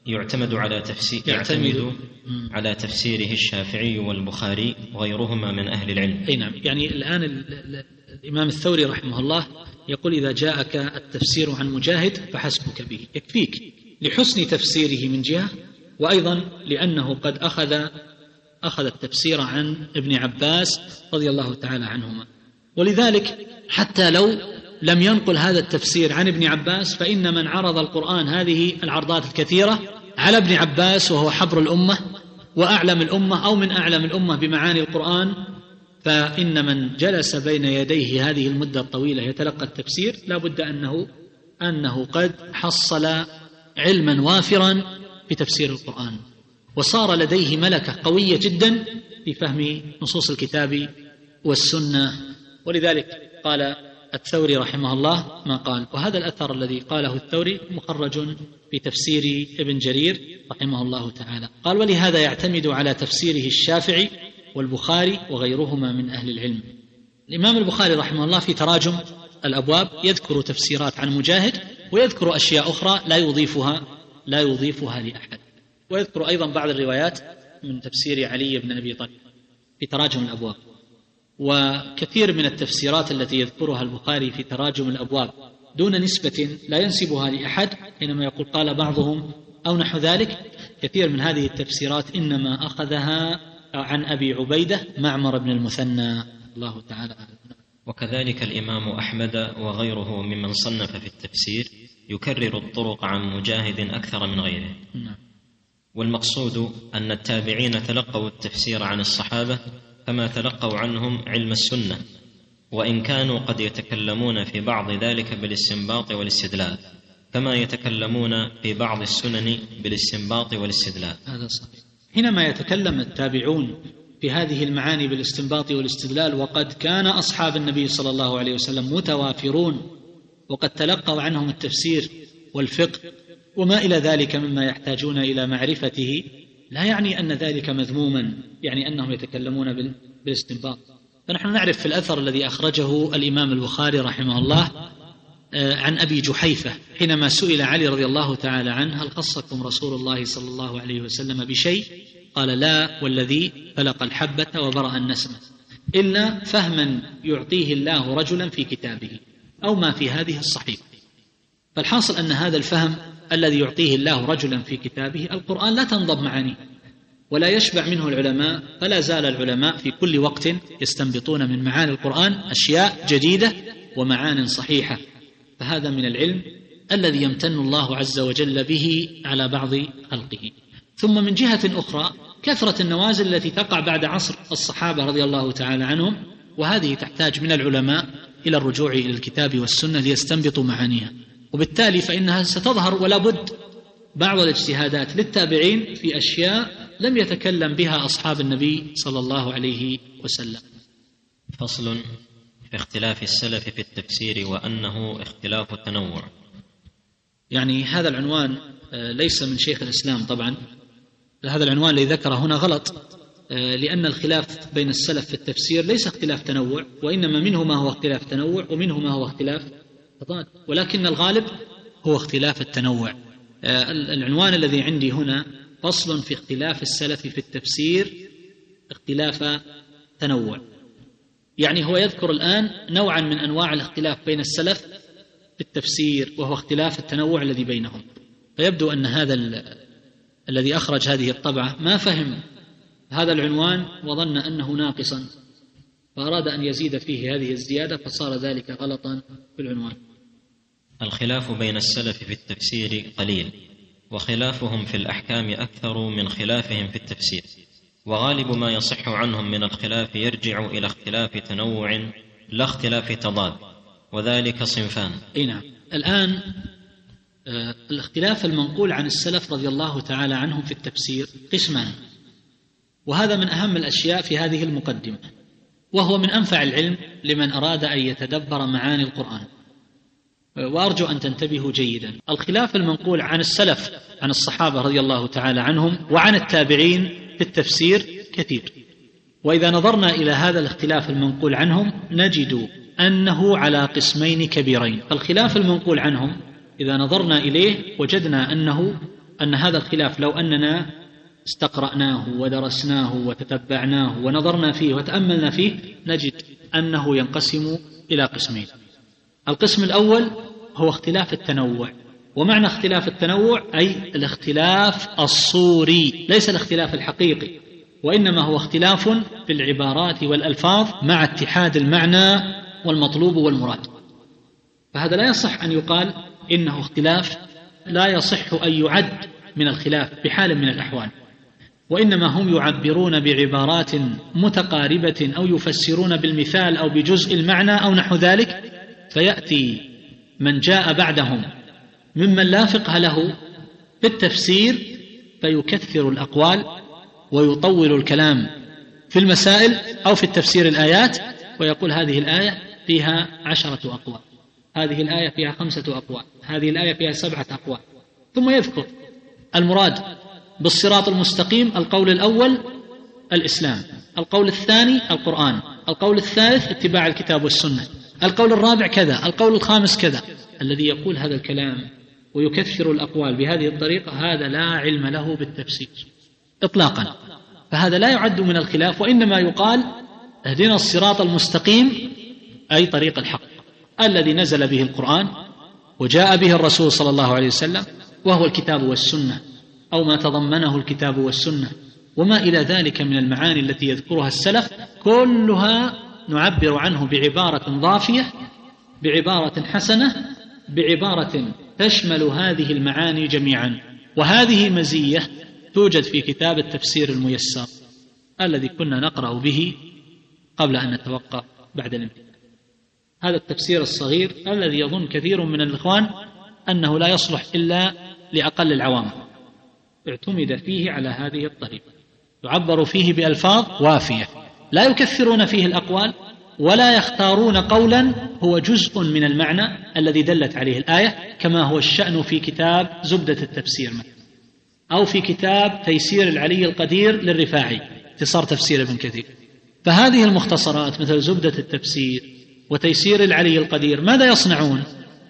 يعتمد على تفسير يعتمد, يعتمد على تفسيره الشافعي والبخاري وغيرهما من أهل العلم. أي نعم. يعني الآن الإمام الثوري رحمه الله يقول إذا جاءك التفسير عن مجاهد فحسبك به، يكفيك لحسن تفسيره من جهة، وأيضا لأنه قد أخذ أخذ التفسير عن ابن عباس رضي الله تعالى عنهما. ولذلك حتى لو لم ينقل هذا التفسير عن ابن عباس، فإن من عرض القرآن هذه العرضات الكثيرة على ابن عباس وهو حبر الأمة وأعلم الأمة أو من أعلم الأمة بمعاني القرآن، فإن من جلس بين يديه هذه المدة الطويلة يتلقى التفسير لا بد أنه أنه قد حصل علما وافرا في تفسير القرآن، وصار لديه ملكة قوية جدا في فهم نصوص الكتاب والسنة. ولذلك قال الثوري رحمه الله ما قال. وهذا الأثر الذي قاله الثوري مخرج في تفسير ابن جرير رحمه الله تعالى. قال ولهذا يعتمد على تفسيره الشافعي والبخاري وغيرهما من أهل العلم. الإمام البخاري رحمه الله في تراجم الأبواب يذكر تفسيرات عن مجاهد، ويذكر أشياء أخرى لا يضيفها لا يضيفها لأحد، ويذكر أيضا بعض الروايات من تفسير علي بن أبي طالب في تراجم الأبواب. وكثير من التفسيرات التي يذكرها البخاري في تراجم الأبواب دون نسبة لا ينسبها لأحد، حينما يقول قال بعضهم أو نحو ذلك، كثير من هذه التفسيرات إنما أخذها عن أبي عبيدة معمر بن المثنى الله تعالى. وكذلك الإمام أحمد وغيره ممن صنف في التفسير يكرر الطرق عن مجاهد أكثر من غيره. والمقصود أن التابعين تلقوا التفسير عن الصحابة كما تلقوا عنهم علم السنة، وإن كانوا قد يتكلمون في بعض ذلك بالاستنباط والاستدلال كما يتكلمون في بعض السنن بالاستنباط والاستدلال. هذا صحيح. حينما يتكلم التابعون في هذه المعاني بالاستنباط والاستدلال، وقد كان أصحاب النبي صلى الله عليه وسلم متوافرون وقد تلقوا عنهم التفسير والفقه وما إلى ذلك مما يحتاجون إلى معرفته، لا يعني أن ذلك مذموما، يعني أنهم يتكلمون بالاستنباط. فنحن نعرف في الأثر الذي أخرجه الإمام البخاري رحمه الله عن أبي جحيفة حينما سئل علي رضي الله تعالى عنه هل خصكم رسول الله صلى الله عليه وسلم بشيء؟ قال لا والذي فلق الحبة وبرأ النسمة، إلا فهما يعطيه الله رجلا في كتابه أو ما في هذه الصحيفة. فالحاصل أن هذا الفهم الذي يعطيه الله رجلا في كتابه القرآن لا تنضب معانيه ولا يشبع منه العلماء، فلا زال العلماء في كل وقت يستنبطون من معاني القرآن أشياء جديدة ومعان صحيحة. فهذا من العلم الذي يمتن الله عز وجل به على بعض خلقه. ثم من جهة أخرى كثرة النوازل التي تقع بعد عصر الصحابة رضي الله تعالى عنهم، وهذه تحتاج من العلماء إلى الرجوع إلى الكتاب والسنة ليستنبطوا معانيها، وبالتالي فإنها ستظهر ولا بد بعض الاجتهادات للتابعين في أشياء لم يتكلم بها أصحاب النبي صلى الله عليه وسلم. فصل في اختلاف السلف في التفسير وأنه اختلاف التنوع. يعني هذا العنوان ليس من شيخ الإسلام طبعا، هذا العنوان الذي ذكره هنا غلط، لأن الخلاف بين السلف في التفسير ليس اختلاف تنوع، وإنما منه ما هو اختلاف تنوع ومنه ما هو اختلاف تضاد، ولكن الغالب هو اختلاف التنوع. العنوان الذي عندي هنا فصل في اختلاف السلف في التفسير اختلاف تنوع، يعني هو يذكر الآن نوعا من أنواع الاختلاف بين السلف في التفسير وهو اختلاف التنوع الذي بينهم. فيبدو أن هذا الذي أخرج هذه الطبعة ما فهم هذا العنوان وظن أنه ناقصا، فأراد أن يزيد فيه هذه الزيادة فصار ذلك غلطا في العنوان. الخلاف بين السلف في التفسير قليل، وخلافهم في الأحكام أكثر من خلافهم في التفسير، وغالب ما يصح عنهم من الخلاف يرجع إلى اختلاف تنوع لا اختلاف تضاد، وذلك صنفان. أي نعم. الآن آه الاختلاف المنقول عن السلف رضي الله تعالى عنهم في التفسير قسمان، وهذا من أهم الأشياء في هذه المقدمة، وهو من أنفع العلم لمن أراد أن يتدبر معاني القرآن، وأرجو أن تنتبهوا جيدا. الخلاف المنقول عن السلف عن الصحابة رضي الله تعالى عنهم وعن التابعين في التفسير كثير، وإذا نظرنا إلى هذا الاختلاف المنقول عنهم نجد أنه على قسمين كبيرين. فالخلاف المنقول عنهم إذا نظرنا إليه وجدنا أنه أن هذا الخلاف لو أننا استقرأناه ودرسناه وتتبعناه ونظرنا فيه وتأملنا فيه نجد أنه ينقسم إلى قسمين. القسم الأول هو اختلاف التنوع، ومعنى اختلاف التنوع أي الاختلاف الصوري، ليس الاختلاف الحقيقي، وإنما هو اختلاف في العبارات والألفاظ مع اتحاد المعنى والمطلوب والمراد. فهذا لا يصح أن يقال إنه اختلاف، لا يصح أن يعد من الخلاف بحال من الأحوال، وإنما هم يعبرون بعبارات متقاربة أو يفسرون بالمثال أو بجزء المعنى أو نحو ذلك، فيأتي من جاء بعدهم ممن لا فقه له في التفسير فيكثر الأقوال ويطول الكلام في المسائل أو في التفسير الآيات، ويقول هذه الآية فيها عشرة أقوال، هذه الآية فيها خمسة أقوال، هذه الآية فيها سبعة أقوال، ثم يذكر المراد بالصراط المستقيم القول الأول الإسلام، القول الثاني القرآن، القول الثالث اتباع الكتاب والسنة، القول الرابع كذا، القول الخامس كذا. الذي يقول هذا الكلام ويكثر الأقوال بهذه الطريقة هذا لا علم له بالتفسير إطلاقا، فهذا لا يعد من الخلاف، وإنما يقال اهدنا الصراط المستقيم أي طريق الحق الذي نزل به القرآن وجاء به الرسول صلى الله عليه وسلم، وهو الكتاب والسنة أو ما تضمنه الكتاب والسنة وما إلى ذلك من المعاني التي يذكرها السلف، كلها نعبر عنه بعبارة ضافية، بعبارة حسنة، بعبارة تشمل هذه المعاني جميعا. وهذه مزية توجد في كتاب التفسير الميسر الذي كنا نقرأ به قبل أن نتوقف بعد الامتحان. هذا التفسير الصغير الذي يظن كثير من الإخوان أنه لا يصلح إلا لأقل العوام، اعتمد فيه على هذه الطريقة، يعبر فيه بألفاظ وافية، لا يكثرون فيه الأقوال ولا يختارون قولا هو جزء من المعنى الذي دلت عليه الآية، كما هو الشأن في كتاب زبدة التفسير أو في كتاب تيسير العلي القدير للرفاعي اختصار تفسير ابن كثير. فهذه المختصرات مثل زبدة التفسير وتيسير العلي القدير ماذا يصنعون؟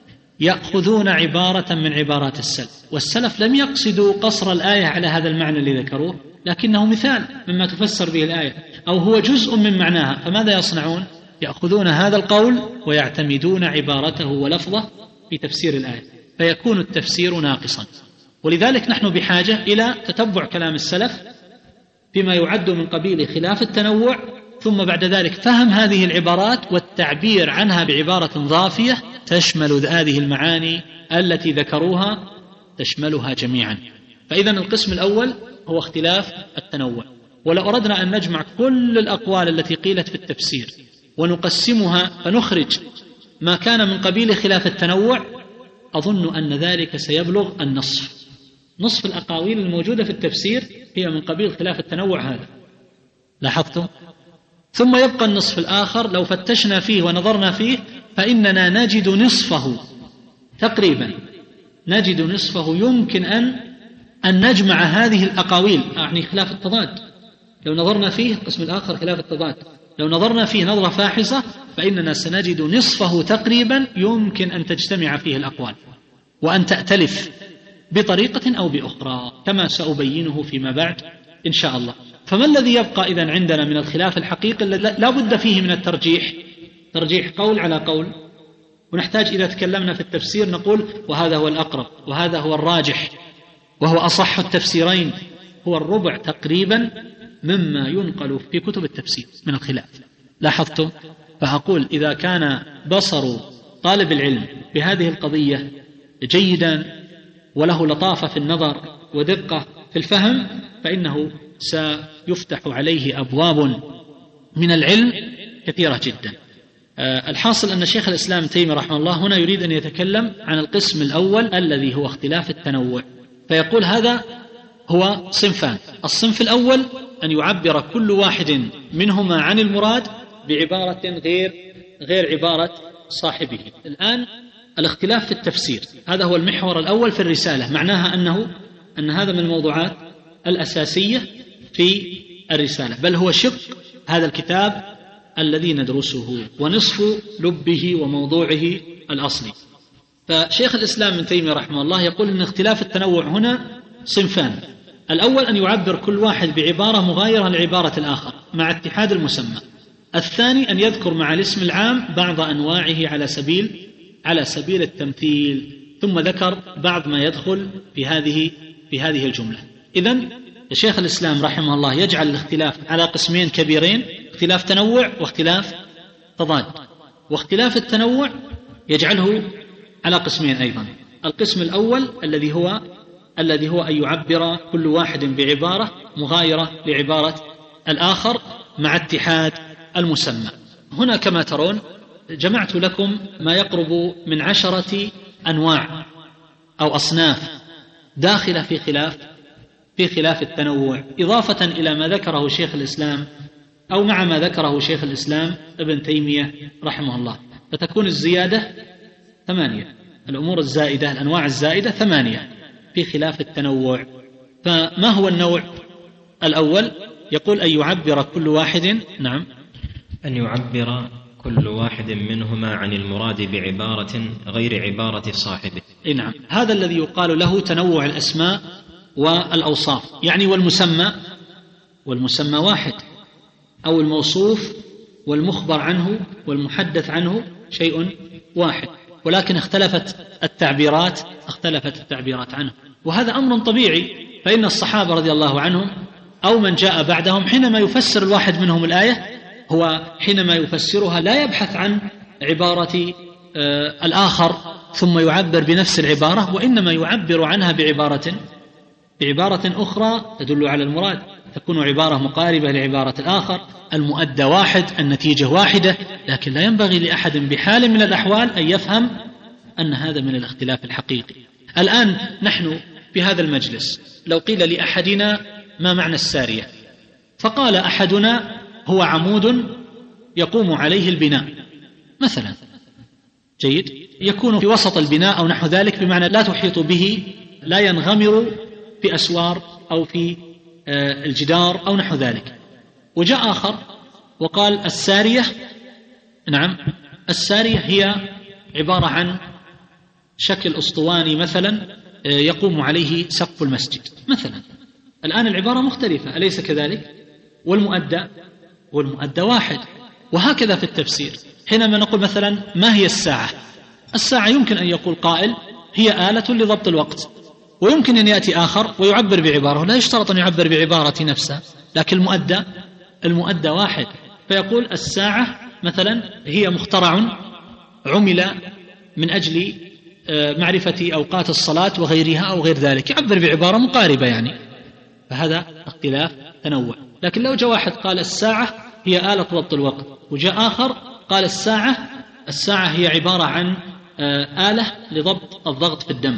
يأخذون عبارة من عبارات السلف، والسلف لم يقصدوا قصر الآية على هذا المعنى الذي ذكروه، لكنه مثال مما تفسر به الآية أو هو جزء من معناها. فماذا يصنعون؟ يأخذون هذا القول ويعتمدون عبارته ولفظه في تفسير الآية، فيكون التفسير ناقصا. ولذلك نحن بحاجة إلى تتبع كلام السلف فيما يعد من قبيل خلاف التنوع، ثم بعد ذلك فهم هذه العبارات والتعبير عنها بعبارة ضافية تشمل هذه المعاني التي ذكروها، تشملها جميعا. فإذا القسم الأول هو اختلاف التنوع. ولو أردنا أن نجمع كل الأقوال التي قيلت في التفسير ونقسمها فنخرج ما كان من قبيل خلاف التنوع، أظن أن ذلك سيبلغ النصف. نصف الأقاويل الموجودة في التفسير هي من قبيل خلاف التنوع هذا، لاحظتم؟ ثم يبقى النصف الآخر لو فتشنا فيه ونظرنا فيه فإننا نجد نصفه تقريبا، نجد نصفه يمكن أن أن نجمع هذه الأقاويل، يعني خلاف التضاد. لو نظرنا فيه القسم الآخر خلاف التضاد، لو نظرنا فيه نظرة فاحصة فإننا سنجد نصفه تقريبا يمكن أن تجتمع فيه الأقوال وأن تأتلف بطريقة أو بأخرى كما سأبينه فيما بعد إن شاء الله. فما الذي يبقى إذن عندنا من الخلاف الحقيقي لا بد فيه من الترجيح، ترجيح قول على قول، ونحتاج إذا تكلمنا في التفسير نقول وهذا هو الأقرب وهذا هو الراجح وهو أصح التفسيرين، هو الربع تقريبا مما ينقل في كتب التفسير من الخلاف. لاحظتم؟ فأقول إذا كان بصر طالب العلم بهذه القضية جيدا وله لطافة في النظر ودقة في الفهم فإنه سيفتح عليه أبواب من العلم كثيرة جدا. الحاصل أن شيخ الإسلام تيمية رحمه الله هنا يريد أن يتكلم عن القسم الأول الذي هو اختلاف التنوع، فيقول هذا هو صنفان. الصنف الأول أن يعبر كل واحد منهما عن المراد بعبارة غير غير عبارة صاحبه. الآن الاختلاف في التفسير هذا هو المحور الأول في الرسالة، معناها أنه أن هذا من الموضوعات الأساسية في الرسالة، بل هو شق هذا الكتاب الذي ندرسه ونصف لبه وموضوعه الأصلي. فشيخ الإسلام ابن تيمية رحمه الله يقول أن اختلاف التنوع هنا صنفان: الأول أن يعبر كل واحد بعبارة مغايرة لعبارة الآخر مع اتحاد المسمى. الثاني أن يذكر مع الاسم العام بعض أنواعه على سبيل على سبيل التمثيل، ثم ذكر بعض ما يدخل في هذه في هذه الجملة. إذن الشيخ الإسلام رحمه الله يجعل الاختلاف على قسمين كبيرين: اختلاف تنوع واختلاف تضاد. واختلاف التنوع يجعله على قسمين أيضا: القسم الأول الذي هو الذي هو أن يعبر كل واحد بعبارة مغايرة لعبارة الآخر مع اتحاد المسمى. هنا كما ترون جمعت لكم ما يقرب من عشرة أنواع أو أصناف داخلة في خلاف في خلاف التنوع، إضافة إلى ما ذكره شيخ الإسلام أو مع ما ذكره شيخ الإسلام ابن تيمية رحمه الله، فتكون الزيادة ثمانية. الأمور الزائدة، الأنواع الزائدة ثمانية في خلاف التنوع. فما هو النوع الأول؟ يقول أن يعبر كل واحد نعم أن يعبر كل واحد منهما عن المراد بعبارة غير عبارة صاحبه. نعم، هذا الذي يقال له تنوع الأسماء والأوصاف. يعني والمسمى والمسمى واحد، أو الموصوف والمخبر عنه والمحدث عنه شيء واحد، ولكن اختلفت التعبيرات اختلفت التعبيرات عنه. وهذا أمر طبيعي، فإن الصحابة رضي الله عنهم أو من جاء بعدهم حينما يفسر الواحد منهم الآية هو حينما يفسرها لا يبحث عن عبارة آه الآخر ثم يعبر بنفس العبارة، وإنما يعبر عنها بعبارة بعبارة أخرى تدل على المراد، تكون عبارة مقاربة لعبارة الآخر، المؤدى واحد، النتيجة واحدة. لكن لا ينبغي لأحد بحال من الأحوال أن يفهم أن هذا من الاختلاف الحقيقي. الآن نحن في هذا المجلس لو قيل لأحدنا ما معنى السارية، فقال أحدنا هو عمود يقوم عليه البناء مثلا، جيد، يكون في وسط البناء أو نحو ذلك، بمعنى لا تحيط به، لا ينغمر في أسوار أو في الجدار أو نحو ذلك. وجاء آخر وقال السارية، نعم، السارية هي عبارة عن شكل أسطواني مثلا يقوم عليه سقف المسجد مثلا. الآن العبارة مختلفة، أليس كذلك؟ والمؤدى والمؤدى واحد. وهكذا في التفسير، حينما نقول مثلا ما هي الساعة، الساعة يمكن أن يقول قائل هي آلة لضبط الوقت، ويمكن أن يأتي آخر ويعبر بعبارة، لا يشترط أن يعبر بعبارة نفسها، لكن المؤدى المؤدى واحد، فيقول الساعة مثلا هي مخترع عمل من أجل معرفة أوقات الصلاة وغيرها أو غير ذلك، يعبر بعبارة مقاربة يعني. فهذا اختلاف تنوع. لكن لو جاء واحد قال الساعة هي آلة ضبط الوقت، وجاء آخر قال الساعة الساعة هي عبارة عن آلة لضبط الضغط في الدم،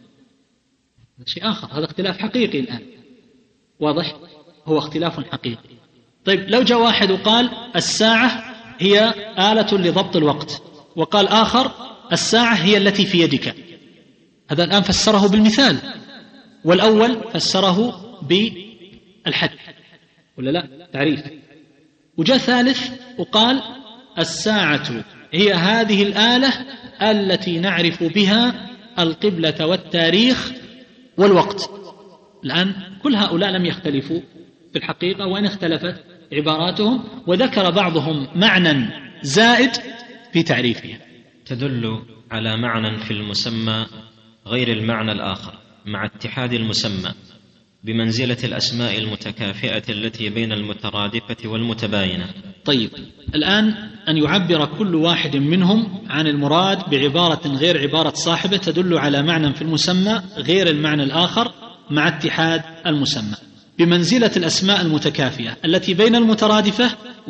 هذا شيء آخر، هذا اختلاف حقيقي الآن، واضح؟ هو اختلاف حقيقي. طيب لو جاء واحد وقال الساعة هي آلة لضبط الوقت، وقال آخر الساعة هي التي في يدك، هذا الآن فسره بالمثال، والأول فسره بالحد ولا لا؟ تعريف. وجاء ثالث وقال الساعة هي هذه الآلة التي نعرف بها القبلة والتاريخ والوقت. الآن كل هؤلاء لم يختلفوا في الحقيقة، وإن اختلفت عباراتهم، وذكر بعضهم معنى زائد في تعريفها تدل على معنى في المسمى غير المعنى الآخر مع اتحاد المسمى، بمنزلة الأسماء المتكافئة التي بين المترادفة والمتباينة. طيب الآن أن يعبر كل واحد منهم عن المراد بعبارة غير عبارة صاحبه تدل على معنى في المسمى غير المعنى الآخر مع اتحاد المسمى، بمنزلة الأسماء المتكافئة التي بين المترادفة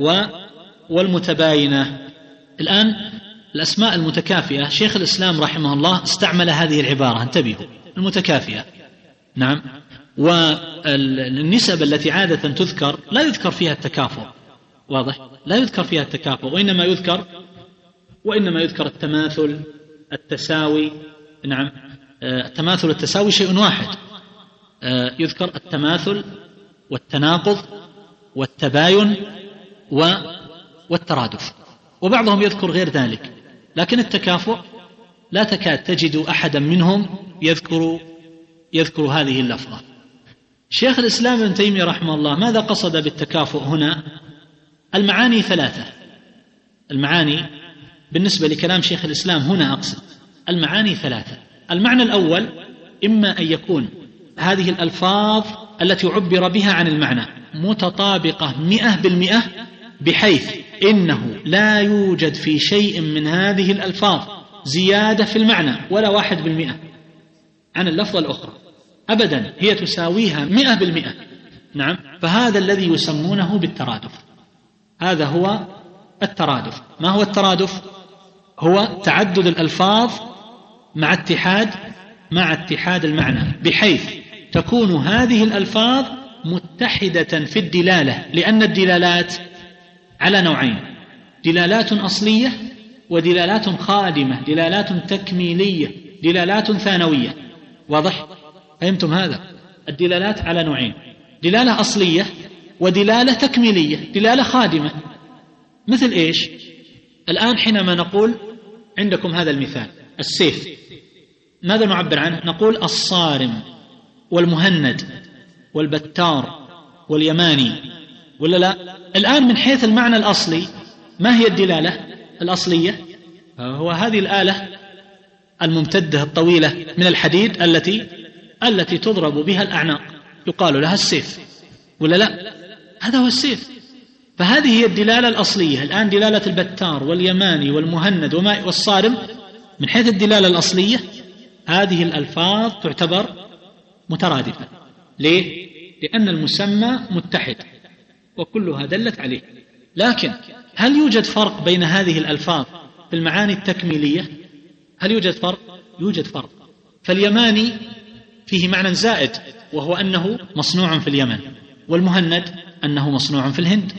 والمتباينة. الآن الأسماء المتكافئة شيخ الإسلام رحمه الله استعمل هذه العبارة، انتبهوا، المتكافئة، نعم. والنسب التي عادة تذكر لا يذكر فيها التكافؤ، واضح؟ لا يذكر فيها التكافؤ، وإنما يذكر وإنما يذكر التماثل، التساوي، نعم. التماثل والتساوي شيء واحد، يذكر التماثل والتناقض والتباين والترادف، وبعضهم يذكر غير ذلك. لكن التكافؤ لا تكاد تجد أحدا منهم يذكر يذكر هذه اللفظة. شيخ الإسلام ابن تيمية رحمه الله ماذا قصد بالتكافؤ هنا؟ المعاني ثلاثة. المعاني بالنسبة لكلام شيخ الإسلام هنا أقصد المعاني ثلاثة. المعنى الأول إما أن يكون هذه الألفاظ التي عبر بها عن المعنى متطابقة مئة بالمئة، بحيث إنه لا يوجد في شيء من هذه الألفاظ زيادة في المعنى ولا واحد بالمئة عن اللفظة الأخرى أبدا، هي تساويها مئة بالمئة. نعم، فهذا الذي يسمونه بالترادف. هذا هو الترادف. ما هو الترادف؟ هو تعدد الألفاظ مع اتحاد مع اتحاد المعنى، بحيث تكون هذه الألفاظ متحدة في الدلالة، لأن الدلالات على نوعين: دلالات أصلية ودلالات خادمة، دلالات تكميلية، دلالات ثانوية. واضح؟ فهمتم هذا؟ الدلالات على نوعين: دلالة أصلية ودلالة تكميلية، دلالة خادمة. مثل إيش؟ الآن حينما نقول عندكم هذا المثال السيف، ماذا نعبر عنه؟ نقول الصارم والمهند والبتار واليماني، ولا لا؟ الآن من حيث المعنى الأصلي ما هي الدلالة الأصلية؟ هو هذه الآلة الممتدة الطويلة من الحديد التي التي تضرب بها الأعناق، يقال لها السيف، ولا لا؟ هذا هو السيف. فهذه هي الدلالة الأصلية. الآن دلالة البتار واليماني والمهند والصارم من حيث الدلالة الأصلية هذه الألفاظ تعتبر مترادفة. ليه؟ لأن المسمى متحد وكلها دلت عليه. لكن هل يوجد فرق بين هذه الألفاظ في المعاني التكميلية؟ هل يوجد فرق؟ يوجد فرق. فاليماني فيه معنى زائد وهو أنه مصنوع في اليمن، والمهند أنه مصنوع في الهند،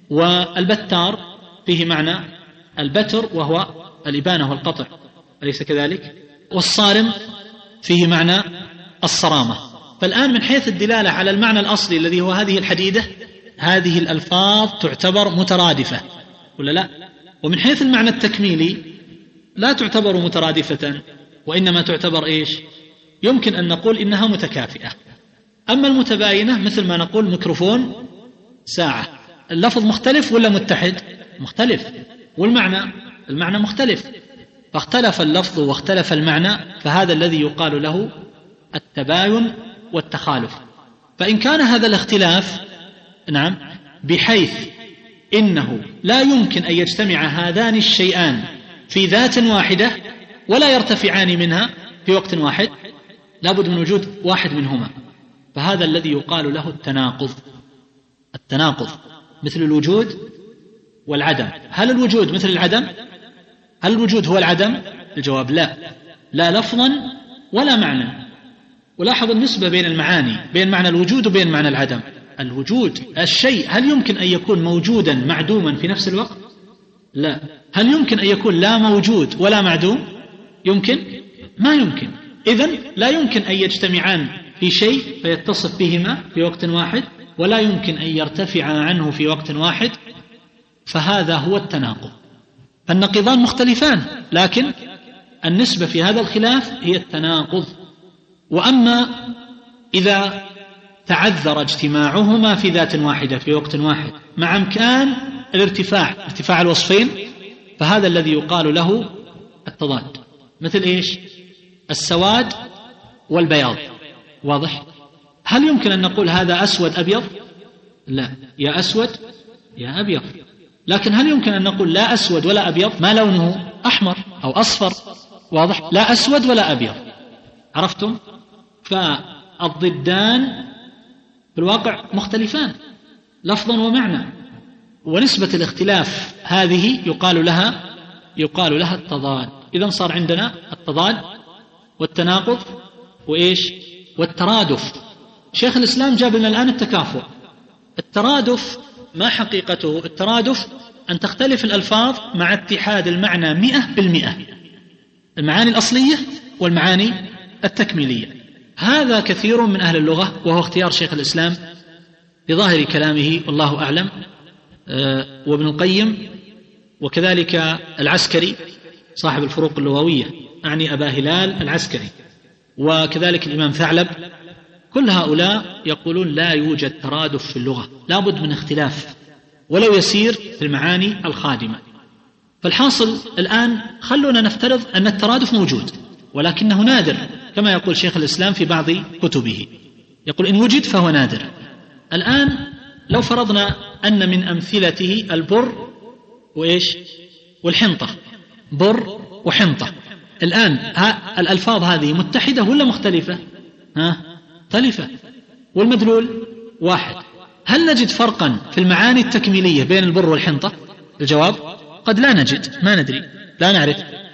والبتار فيه معنى البتر وهو الإبانة والقطع، أليس كذلك؟ والصارم فيه معنى الصرامة. فالآن من حيث الدلالة على المعنى الأصلي الذي هو هذه الحديدة، هذه الألفاظ تعتبر مترادفة، ولا لا؟ ومن حيث المعنى التكميلي لا تعتبر مترادفة، وإنما تعتبر إيش؟ يمكن أن نقول إنها متكافئة. أما المتباينة مثل ما نقول ميكروفون ساعة، اللفظ مختلف ولا متحد؟ مختلف. والمعنى المعنى مختلف، فاختلف اللفظ واختلف المعنى، فهذا الذي يقال له التباين والتخالف. فإن كان هذا الاختلاف نعم بحيث إنه لا يمكن أن يجتمع هذان الشيئان في ذات واحدة ولا يرتفعان منها في وقت واحد، لابد من وجود واحد منهما، فهذا الذي يقال له التناقض. التناقض مثل الوجود والعدم. هل الوجود مثل العدم؟ هل الوجود هو العدم؟ الجواب لا، لا لفظا ولا معنى. ولاحظ النسبة بين المعاني، بين معنى الوجود وبين معنى العدم. الوجود الشيء هل يمكن أن يكون موجودا معدوما في نفس الوقت؟ لا. هل يمكن أن يكون لا موجود ولا معدوم؟ يمكن؟ ما يمكن. إذن لا يمكن أن يجتمعان في شيء فيتصف بهما في وقت واحد، ولا يمكن أن يرتفع عنه في وقت واحد، فهذا هو التناقض. فالنقيضان مختلفان، لكن النسبة في هذا الخلاف هي التناقض. وأما إذا تعذر اجتماعهما في ذات واحدة في وقت واحد مع إمكان الارتفاع، ارتفاع الوصفين، فهذا الذي يقال له التضاد. مثل إيش؟ السواد والبياض. واضح؟ هل يمكن أن نقول هذا أسود أبيض؟ لا، يا أسود يا أبيض. لكن هل يمكن أن نقول لا أسود ولا أبيض ما لونه أحمر أو أصفر؟ واضح؟ لا أسود ولا أبيض. عرفتم؟ فالضدان في الواقع مختلفان لفظا ومعنى، ونسبة الاختلاف هذه يقال لها يقال لها التضاد. إذن صار عندنا التضاد والتناقض وإيش؟ والترادف. شيخ الإسلام جاب لنا الآن التكافؤ. الترادف ما حقيقته؟ الترادف أن تختلف الألفاظ مع اتحاد المعنى مئة بالمئة، المعاني الأصلية والمعاني التكميلية. هذا كثير من أهل اللغة، وهو اختيار شيخ الإسلام بظاهر كلامه والله أعلم، وابن القيم، وكذلك العسكري صاحب الفروق اللغوية، أعني أبا هلال العسكري، وكذلك الإمام ثعلب، كل هؤلاء يقولون لا يوجد ترادف في اللغة، لا بد من اختلاف ولو يسير في المعاني الخادمة. فالحاصل الآن خلونا نفترض أن الترادف موجود ولكنه نادر، كما يقول شيخ الإسلام في بعض كتبه، يقول إن وجد فهو نادر. الآن لو فرضنا أن من أمثلته البر وإيش والحنطة، بر وحنطة، الآن الألفاظ هذه متحدة ولا مختلفة؟ ها مختلفة، والمدلول واحد. هل نجد فرقا في المعاني التكميلية بين البر والحنطة؟ الجواب قد لا نجد، ما ندري، لا نعرف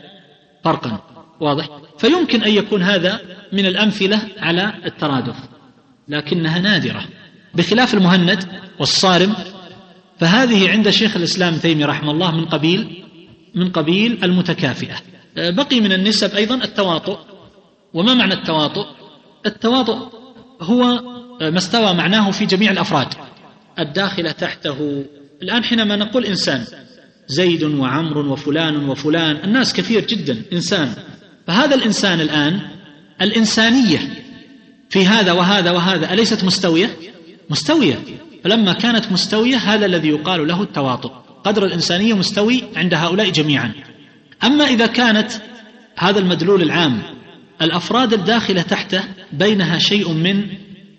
فرقا واضح. فيمكن أن يكون هذا من الأمثلة على الترادف لكنها نادرة، بخلاف المهند والصارم فهذه عند شيخ الإسلام تيمية رحمه الله من قبيل من قبيل المتكافئة. بقي من النسب أيضا التواطؤ. وما معنى التواطؤ؟ التواطؤ هو ما استوى معناه في جميع الأفراد الداخلة تحته. الآن حينما نقول إنسان، زيد وعمر وفلان وفلان، الناس كثير جدا إنسان، فهذا الإنسان الآن الإنسانية في هذا وهذا وهذا أليست مستوية؟ مستوية. فلما كانت مستوية هذا الذي يقال له التواطؤ، قدر الإنسانية مستوي عند هؤلاء جميعا. أما إذا كانت هذا المدلول العام الأفراد الداخلة تحته بينها شيء من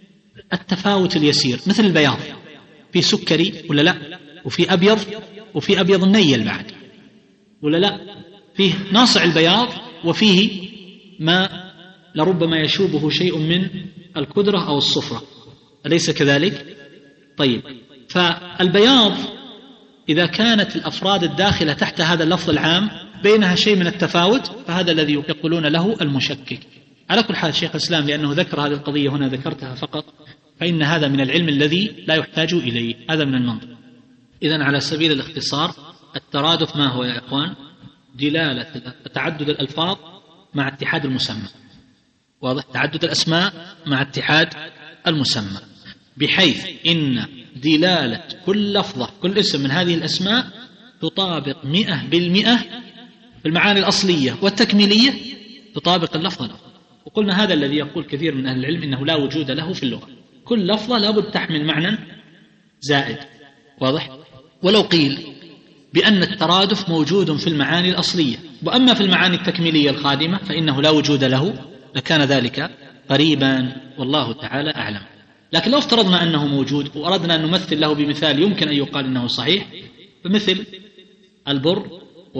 التفاوت اليسير، مثل البياض، في سكري ولا لا، وفي أبيض، وفي أبيض النيل بعد ولا لا، فيه ناصع البياض وفيه ما لربما يشوبه شيء من الكدرة أو الصفرة، أليس كذلك؟ طيب، فالبياض إذا كانت الأفراد الداخلة تحت هذا اللفظ العام بينها شيء من التفاوت فهذا الذي يقولون له المشكك. على كل حال شيخ الإسلام لأنه ذكر هذه القضية هنا ذكرتها فقط، فإن هذا من العلم الذي لا يحتاج إليه، هذا من المنطق. إذن على سبيل الاختصار الترادف ما هو يا إخوان؟ دلالة تعدد الألفاظ مع اتحاد المسمى، واضح؟ تعدد الأسماء مع اتحاد المسمى، بحيث إن دلالة كل لفظة كل اسم من هذه الأسماء تطابق مئة بالمئة في المعاني الأصلية والتكميلية تطابق اللفظ الأخر. وقلنا هذا الذي يقول كثير من أهل العلم إنه لا وجود له في اللغة، كل لفظة لابد تحمل معنى زائد، واضح؟ ولو قيل بأن الترادف موجود في المعاني الأصلية وأما في المعاني التكميلية الخادمة فإنه لا وجود له لكان ذلك قريبا، والله تعالى أعلم. لكن لو افترضنا أنه موجود وأردنا أن نمثل له بمثال يمكن أن يقال أنه صحيح، فمثل البر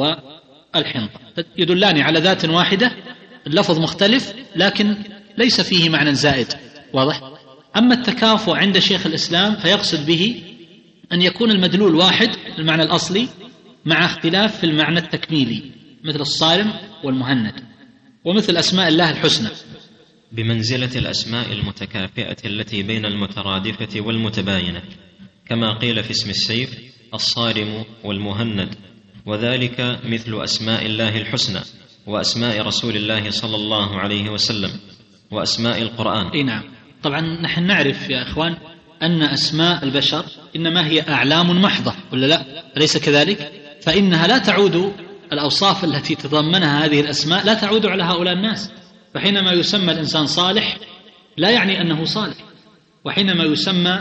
والحنطة يدلان على ذات واحدة، اللفظ مختلف لكن ليس فيه معنى زائد، واضح؟ أما التكافؤ عند شيخ الإسلام فيقصد به أن يكون المدلول واحد المعنى الأصلي مع اختلاف في المعنى التكميلي، مثل الصارم والمهند، ومثل أسماء الله الحسنى بمنزلة الأسماء المتكافئة التي بين المترادفة والمتباينة، كما قيل في اسم السيف الصارم والمهند، وذلك مثل أسماء الله الحسنى وأسماء رسول الله صلى الله عليه وسلم وأسماء القرآن. إيه نعم، طبعا نحن نعرف يا إخوان أن أسماء البشر إنما هي أعلام محضة ولا لا؟ أليس كذلك؟ فإنها لا تعود، الأوصاف التي تضمنها هذه الأسماء لا تعود على هؤلاء الناس. فحينما يسمى الإنسان صالح لا يعني أنه صالح، وحينما يسمى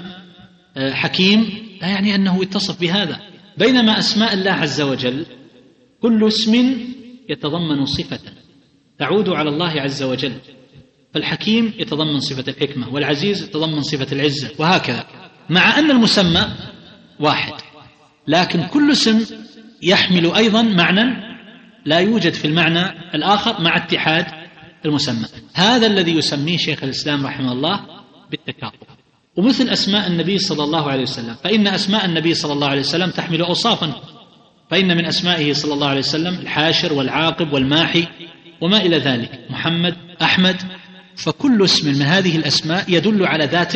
حكيم لا يعني أنه يتصف بهذا. بينما أسماء الله عز وجل كل اسم يتضمن صفة تعود على الله عز وجل، فالحكيم يتضمن صفة الحكمة، والعزيز يتضمن صفة العزة، وهكذا، مع أن المسمى واحد لكن كل اسم يحمل أيضا معنى لا يوجد في المعنى الآخر مع اتحاد المسمى. هذا الذي يسميه شيخ الإسلام رحمه الله بالتكافؤ. ومثل أسماء النبي صلى الله عليه وسلم، فإن أسماء النبي صلى الله عليه وسلم تحمل أوصافا، فإن من أسمائه صلى الله عليه وسلم الحاشر والعاقب والماحي وما إلى ذلك، محمد، أحمد، فكل اسم من هذه الأسماء يدل على ذات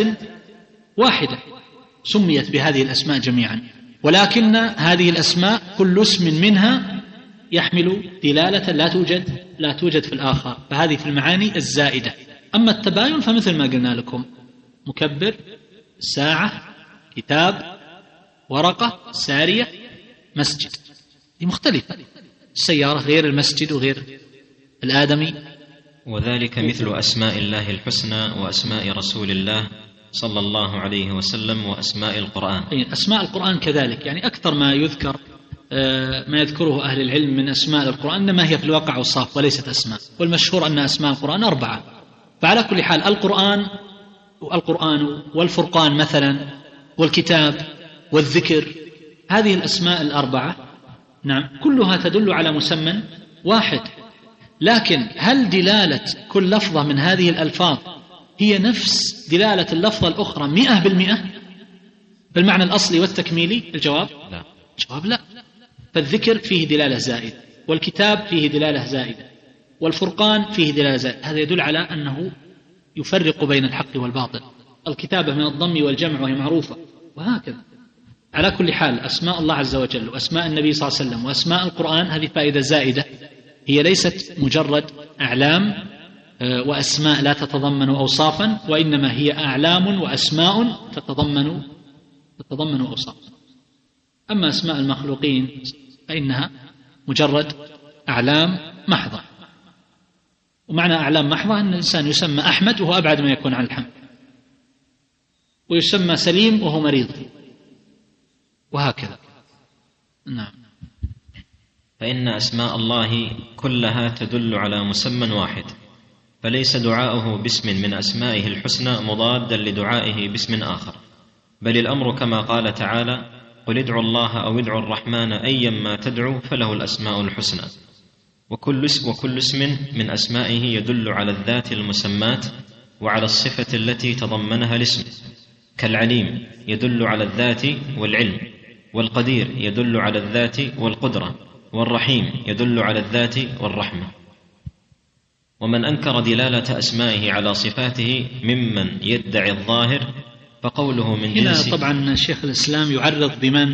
واحدة سميت بهذه الأسماء جميعا، ولكن هذه الأسماء كل اسم منها يحمل دلالة لا توجد لا توجد في الآخر، فهذه في المعاني الزائدة. أما التباين فمثل ما قلنا لكم، مكبر، ساعة، كتاب، ورقة، سارية، مسجد، دي مختلفة. السيارة غير المسجد وغير الآدمي، وذلك مثل أسماء الله الحسنى وأسماء رسول الله صلى الله عليه وسلم وأسماء القرآن. أسماء القرآن كذلك، يعني أكثر ما يذكر ما يذكره أهل العلم من أسماء القرآن إنما هي في الواقع أوصاف وليست أسماء، والمشهور أن أسماء القرآن أربعة. فعلى كل حال القرآن والقرآن والفرقان مثلا والكتاب والذكر، هذه الأسماء الأربعة نعم كلها تدل على مسمى واحد، لكن هل دلالة كل لفظة من هذه الألفاظ هي نفس دلالة اللفظة الأخرى مئة بالمئة بالمعنى الأصلي والتكميلي؟ الجواب لا. الجواب لا. فالذكر فيه دلالة زائدة، والكتاب فيه دلالة زائدة، والفرقان فيه دلالة زائدة. هذا يدل على أنه يفرق بين الحق والباطل. الكتابة من الضم والجمع وهي معروفة، وهكذا. على كل حال أسماء الله عز وجل وأسماء النبي صلى الله عليه وسلم وأسماء القرآن هذه فائدة زائدة، هي ليست مجرد أعلام وأسماء لا تتضمن أوصافا، وإنما هي أعلام وأسماء تتضمن تتضمن أوصافا. أما أسماء المخلوقين فإنها مجرد أعلام محضة. ومعنى أعلام محضة أن الإنسان يسمى أحمد وهو أبعد ما يكون عن الحمد، ويسمى سليم وهو مريض، وهكذا. نعم. فإن أسماء الله كلها تدل على مسمى واحد، فليس دعاؤه باسم من أسمائه الحسنى مضادا لدعائه باسم آخر، بل الأمر كما قال تعالى: قل ادعوا الله أو ادعوا الرحمن أيما تدعوا فله الأسماء الحسنى. وكل وكل اسم من أسمائه يدل على الذات المسمات وعلى الصفة التي تضمنها الاسم، كالعليم يدل على الذات والعلم، والقدير يدل على الذات والقدرة، والرحيم يدل على الذات والرحمة. ومن أنكر دلالة أسمائه على صفاته ممن يدعي الظاهر فقوله من جنس. هنا طبعا شيخ الإسلام يعرض بمن؟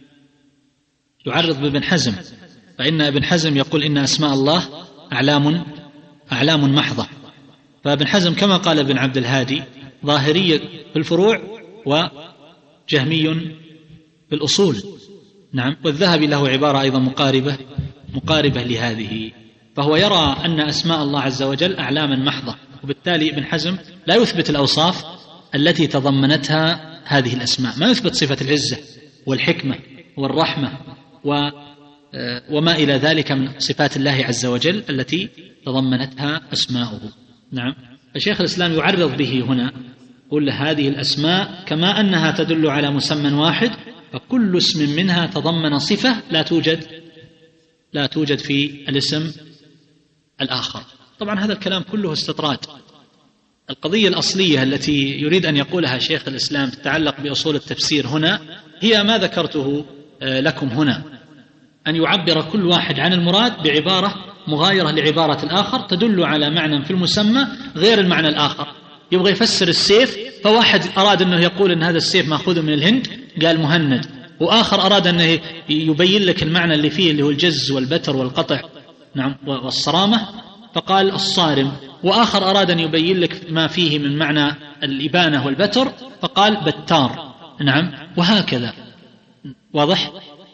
يعرض بابن حزم، فإن ابن حزم يقول إن أسماء الله أعلام أعلام محضة. فابن حزم كما قال ابن عبد الهادي ظاهري في الفروع وجهمي في الأصول. نعم. والذهبي له عبارة أيضا مقاربة مقاربة لهذه، فهو يرى أن أسماء الله عز وجل أعلاما محضة، وبالتالي ابن حزم لا يثبت الأوصاف التي تضمنتها هذه الأسماء، ما يثبت صفة العزة والحكمة والرحمة وما إلى ذلك من صفات الله عز وجل التي تضمنتها أسماؤه. نعم. الشيخ الإسلام يعرض به هنا، قل هذه الأسماء كما أنها تدل على مسمى واحد، فكل اسم منها تضمن صفة لا توجد لا توجد في الاسم الآخر. طبعا هذا الكلام كله استطراد. القضية الأصلية التي يريد أن يقولها شيخ الإسلام تتعلق بأصول التفسير هنا هي ما ذكرته لكم هنا، أن يعبر كل واحد عن المراد بعبارة مغايرة لعبارة الآخر تدل على معنى في المسمى غير المعنى الآخر. يبغى يفسر السيف، فواحد أراد أنه يقول أن هذا السيف مأخوذ من الهند قال مهند، وآخر أراد أنه يبين لك المعنى اللي فيه اللي هو الجز والبتر والقطع نعم والصرامة فقال الصارم، وآخر أراد أن يبين لك ما فيه من معنى الإبانة والبتر فقال بتار. نعم. وهكذا. واضح؟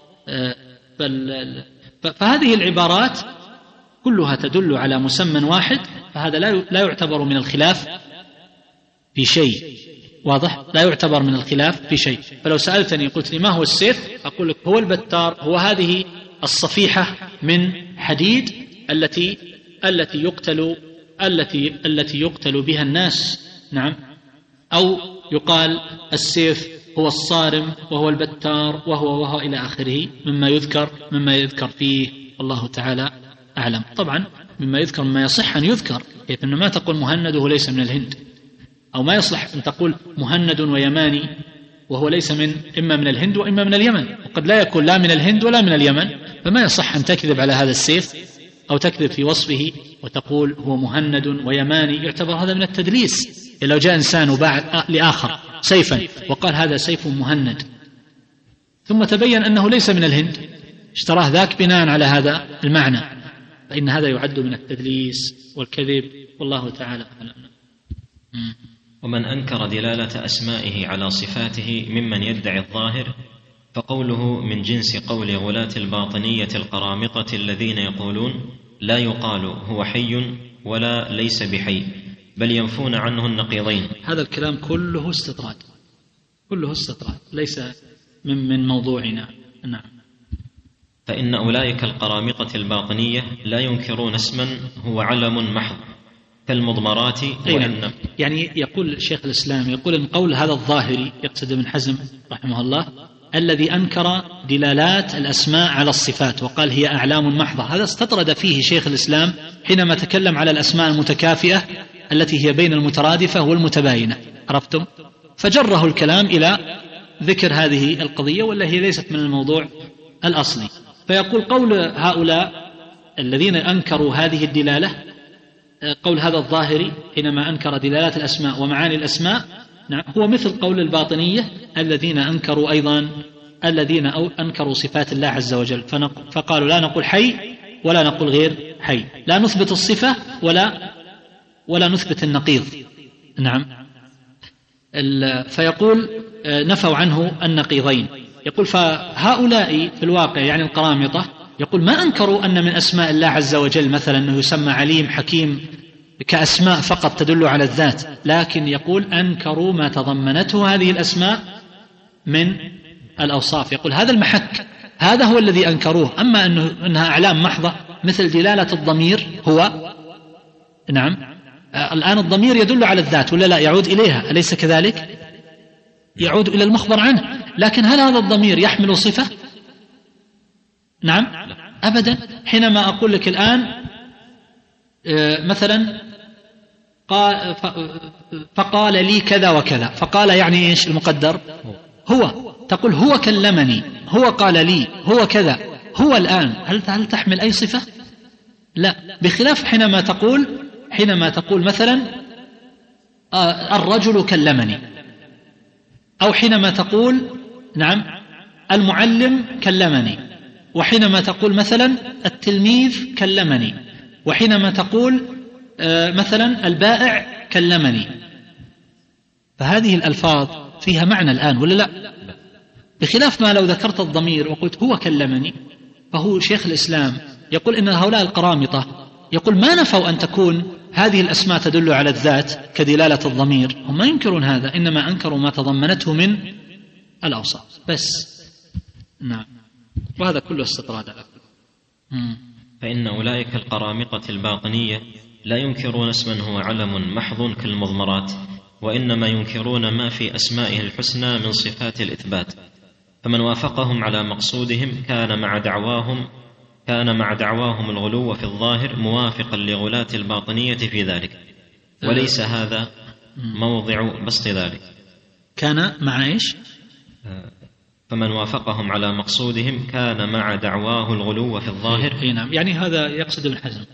فهذه العبارات كلها تدل على مسمى واحد، فهذا لا يعتبر من الخلاف في شيء. واضح؟ لا يعتبر من الخلاف في شيء. فلو سألتني قلت لي ما هو السيف أقول لك هو البتار، هو هذه الصفيحة من حديد التي التي يقتل التي التي يقتل بها الناس. نعم. أو يقال السيف هو الصارم وهو البتار وهو وهو إلى آخره مما يذكر مما يذكر فيه، والله تعالى أعلم. طبعا مما يذكر مما يصح أن يذكر، كيف أنه ما تقول مهند وهو ليس من الهند، أو ما يصلح أن تقول مهند ويماني وهو ليس من إما من الهند وإما من اليمن، وقد لا يكون لا من الهند ولا من اليمن، فما يصح أن تكذب على هذا السيف أو تكذب في وصفه وتقول هو مهند ويماني. يعتبر هذا من التدليس. لو جاء إنسان وباع لآخر سيفا وقال هذا سيف مهند ثم تبين أنه ليس من الهند، اشتراه ذاك بناء على هذا المعنى، فإن هذا يعد من التدليس والكذب، والله تعالى أعلم. ومن أنكر دلالة أسمائه على صفاته ممن يدعي الظاهر فقوله من جنس قول غلاة الباطنية القرامطة الذين يقولون لا يقال هو حي ولا ليس بحي، بل ينفون عنه النقيضين. هذا الكلام كله استطراد، كله استطراد، ليس من من موضوعنا. نعم. فإن أولئك القرامطة الباطنية لا ينكرون اسما هو علم محض كالمضمرات. وإن يعني يقول شيخ الإسلام، يقول إن قول هذا الظاهري، يقصد ابن حزم رحمه الله، الذي أنكر دلالات الأسماء على الصفات وقال هي أعلام محضة، هذا استطرد فيه شيخ الإسلام حينما تكلم على الأسماء المتكافئة التي هي بين المترادفة والمتباينة، عرفتم؟ فجره الكلام إلى ذكر هذه القضية، ولا هي ليست من الموضوع الأصلي. فيقول قول هؤلاء الذين أنكروا هذه الدلالة، قول هذا الظاهري حينما أنكر دلالات الأسماء ومعاني الأسماء، نعم، هو مثل قول الباطنية الذين أنكروا أيضا الذين أنكروا صفات الله عز وجل، فقالوا لا نقول حي ولا نقول غير حي، لا نثبت الصفة ولا ولا نثبت النقيض. نعم. فيقول نفوا عنه النقيضين. يقول فهؤلاء في الواقع يعني القرامطة، يقول ما أنكروا أن من أسماء الله عز وجل مثلا أنه يسمى عليم حكيم كأسماء فقط تدل على الذات، لكن يقول أنكروا ما تضمنته هذه الأسماء من الأوصاف. يقول هذا المحك، هذا هو الذي أنكروه. أما أنه أنها أعلام محضة مثل دلالة الضمير، هو نعم الآن الضمير يدل على الذات ولا لا؟ يعود إليها، أليس كذلك؟ يعود إلى المخبر عنه، لكن هل هذا الضمير يحمل صفة؟ نعم أبدا. حينما أقول لك الآن مثلا فقال لي كذا وكذا، فقال يعني إيش المقدر؟ هو. تقول هو كلمني، هو قال لي، هو كذا، هو الآن هل هل تحمل أي صفة؟ لا. بخلاف حينما تقول حينما تقول مثلا الرجل كلمني، أو حينما تقول نعم المعلم كلمني، وحينما تقول مثلا التلميذ كلمني، وحينما تقول مثلا البائع كلمني، فهذه الألفاظ فيها معنى الآن ولا لا؟ بخلاف ما لو ذكرت الضمير وقلت هو كلمني، فهو شيخ الإسلام يقول إن هؤلاء القرامطة يقول ما نفوا أن تكون هذه الأسماء تدل على الذات كدلالة الضمير، هم ما ينكرون هذا، إنما أنكروا ما تضمنته من الأوصاف بس. نعم. وهذا كله استطراد على كله. فإن أولئك القرامطة الباطنية لا ينكرون اسما هو علم محض كالمضمرات، وإنما ينكرون ما في أسمائه الحسنى من صفات الإثبات. فمن وافقهم على مقصودهم كان مع دعواهم كان مع دعواهم الغلو في الظاهر موافقا لغلاة الباطنية في ذلك، وليس هذا موضع بسط ذلك. كان مع إيش؟ فمن وافقهم على مقصودهم كان مع دعواه الغلو في الظاهر. اي نعم، يعني هذا يقصد ابن حزم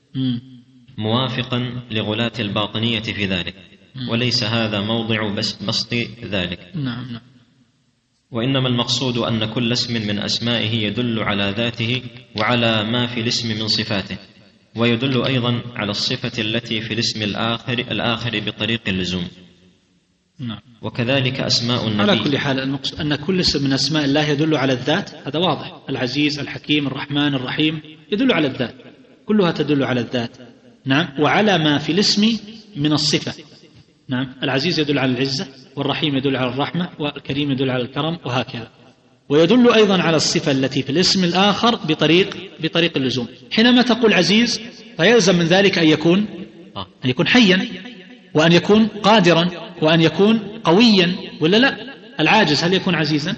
موافقا لغلاة الباطنية في ذلك، وليس هذا موضع بسط ذلك. نعم نعم. وإنما المقصود أن كل اسم من أسمائه يدل على ذاته وعلى ما في الاسم من صفاته، ويدل أيضا على الصفة التي في الاسم الآخر, الآخر بطريق اللزوم. نعم. وكذلك أسماء النبي. على كل حال المقصود أن كل اسم من أسماء الله يدل على الذات، هذا واضح، العزيز الحكيم الرحمن الرحيم يدل على الذات، كلها تدل على الذات. نعم. وعلى ما في الاسم من الصفة. نعم. العزيز يدل على العزة، والرحيم يدل على الرحمة، والكريم يدل على الكرم، وهكذا. ويدل أيضا على الصفة التي في الاسم الآخر بطريق بطريق اللزوم. حينما تقول عزيز فيلزم من ذلك أن يكون أن يكون حيا، وأن يكون قادرا، وأن يكون قويا، ولا لا؟ العاجز هل يكون عزيزا؟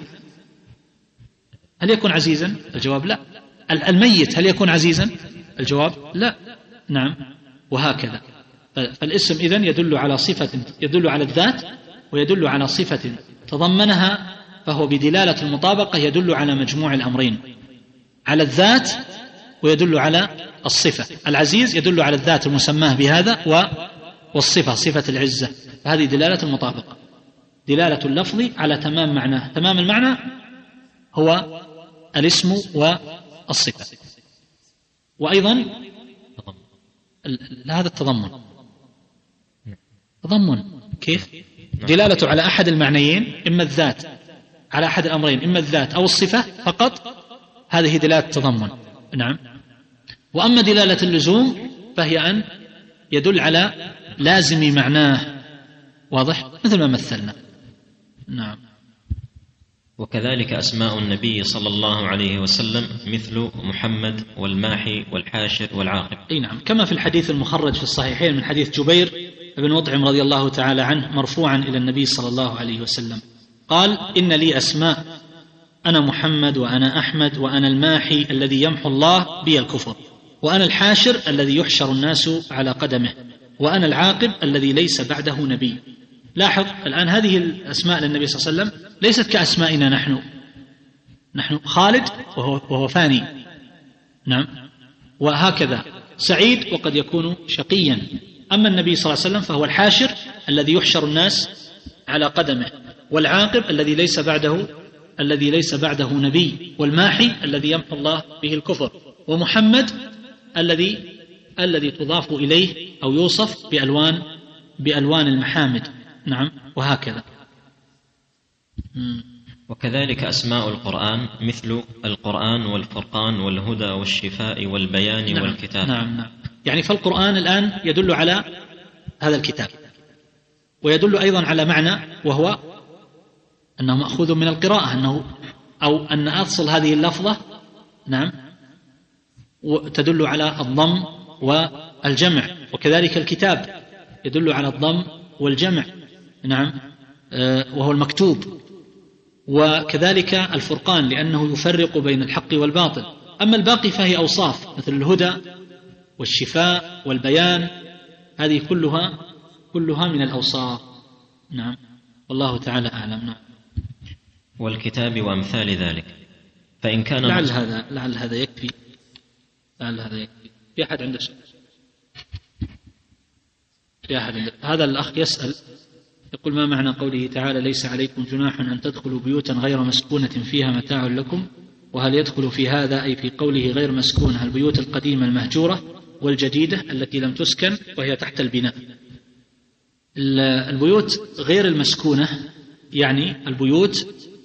هل يكون عزيزا؟ الجواب لا. الميت هل يكون عزيزا؟ الجواب لا. نعم. وهكذا. فالاسم إذن يدل على صفة يدل على الذات، ويدل على صفة تضمنها، فهو بدلالة المطابقة يدل على مجموع الأمرين، على الذات ويدل على الصفة. العزيز يدل على الذات المسماه بهذا، والصفة صفة العزة، فهذه دلالة المطابقة، دلالة اللفظ على تمام معناه. تمام المعنى هو الاسم والصفة. وأيضا هذا التضمن تضمن كيف؟ دلالة على أحد المعنيين، إما الذات على أحد الأمرين، إما الذات أو الصفة فقط، هذه دلالة التضمن. نعم. وأما دلالة اللزوم فهي أن يدل على لازم معناه، واضح، مثل ما مثلنا. نعم. وكذلك أسماء النبي صلى الله عليه وسلم مثل محمد والماحي والحاشر والعاقب. أي نعم، كما في الحديث المخرج في الصحيحين من حديث جبير بن مطعم رضي الله تعالى عنه مرفوعا إلى النبي صلى الله عليه وسلم قال: إن لي أسماء، أنا محمد وأنا أحمد وأنا الماحي الذي يمحو الله بي الكفر، وأنا الحاشر الذي يحشر الناس على قدمه، وأنا العاقب الذي ليس بعده نبي. لاحظ الآن هذه الأسماء للنبي صلى الله عليه وسلم ليست كأسمائنا نحن، نحن خالد وهو, وهو فاني، نعم، وهكذا سعيد وقد يكون شقيا. أما النبي صلى الله عليه وسلم فهو الحاشر الذي يحشر الناس على قدمه، والعاقب الذي ليس بعده الذي ليس بعده نبي، والماحي الذي يمحو الله به الكفر، ومحمد الذي الذي تضاف إليه أو يوصف بألوان بألوان المحامد، نعم، وهكذا. وكذلك أسماء القرآن مثل القرآن والفرقان والهدى والشفاء والبيان، نعم، والكتاب. نعم نعم. يعني فالقرآن الآن يدل على هذا الكتاب، ويدل أيضا على معنى، وهو أنه مأخوذ من القراءة، أنه أو أن أصل هذه اللفظة، نعم، تدل على الضم والجمع. وكذلك الكتاب يدل على الضم والجمع، نعم، وهو المكتوب. وكذلك الفرقان لأنه يفرق بين الحق والباطل. أما الباقي فهي أوصاف مثل الهدى والشفاء والبيان، هذه كلها كلها من الأوصاف. نعم، والله تعالى أعلم. نعم. والكتاب وأمثال ذلك. فإن كان لعل هذا لعل هذا يكفي لعل هذا يكفي. في أحد عنده شيء؟ في أحد عنده؟ هذا الأخ يسأل يقول: ما معنى قوله تعالى: ليس عليكم جناح أن تدخلوا بيوتا غير مسكونة فيها متاع لكم؟ وهل يدخل في هذا أي في قوله غير مسكونة البيوت القديمة المهجورة والجديدة التي لم تسكن وهي تحت البناء؟ البيوت غير المسكونة يعني البيوت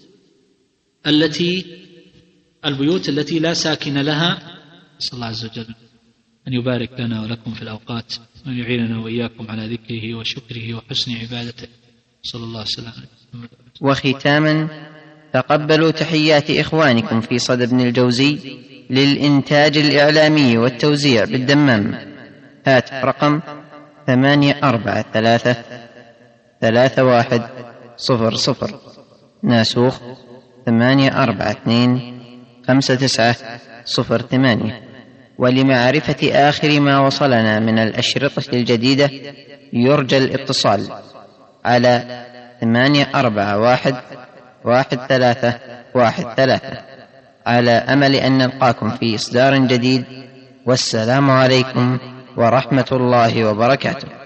التي البيوت التي لا ساكن لها. صلى الله عز وجل أن يبارك لنا ولكم في الأوقات، وأن يعيننا وإياكم على ذكره وشكره وحسن عبادته، صلى الله عليه وسلم. وختاما، تقبلوا تحيات إخوانكم في صدى ابن الجوزي للإنتاج الإعلامي والتوزيع بالدمام. هاتف رقم ثمانية أربعة ثلاثة ثلاثة واحد صفر صفر، ناسوخ ثمانية أربعة اثنين خمسة تسعة صفر ثمانية. ولمعرفة آخر ما وصلنا من الأشرطة الجديدة يرجى الاتصال على ثمانية أربعة واحد واحد ثلاثة واحد ثلاثة، على أمل أن نلقاكم في إصدار جديد. والسلام عليكم ورحمة الله وبركاته.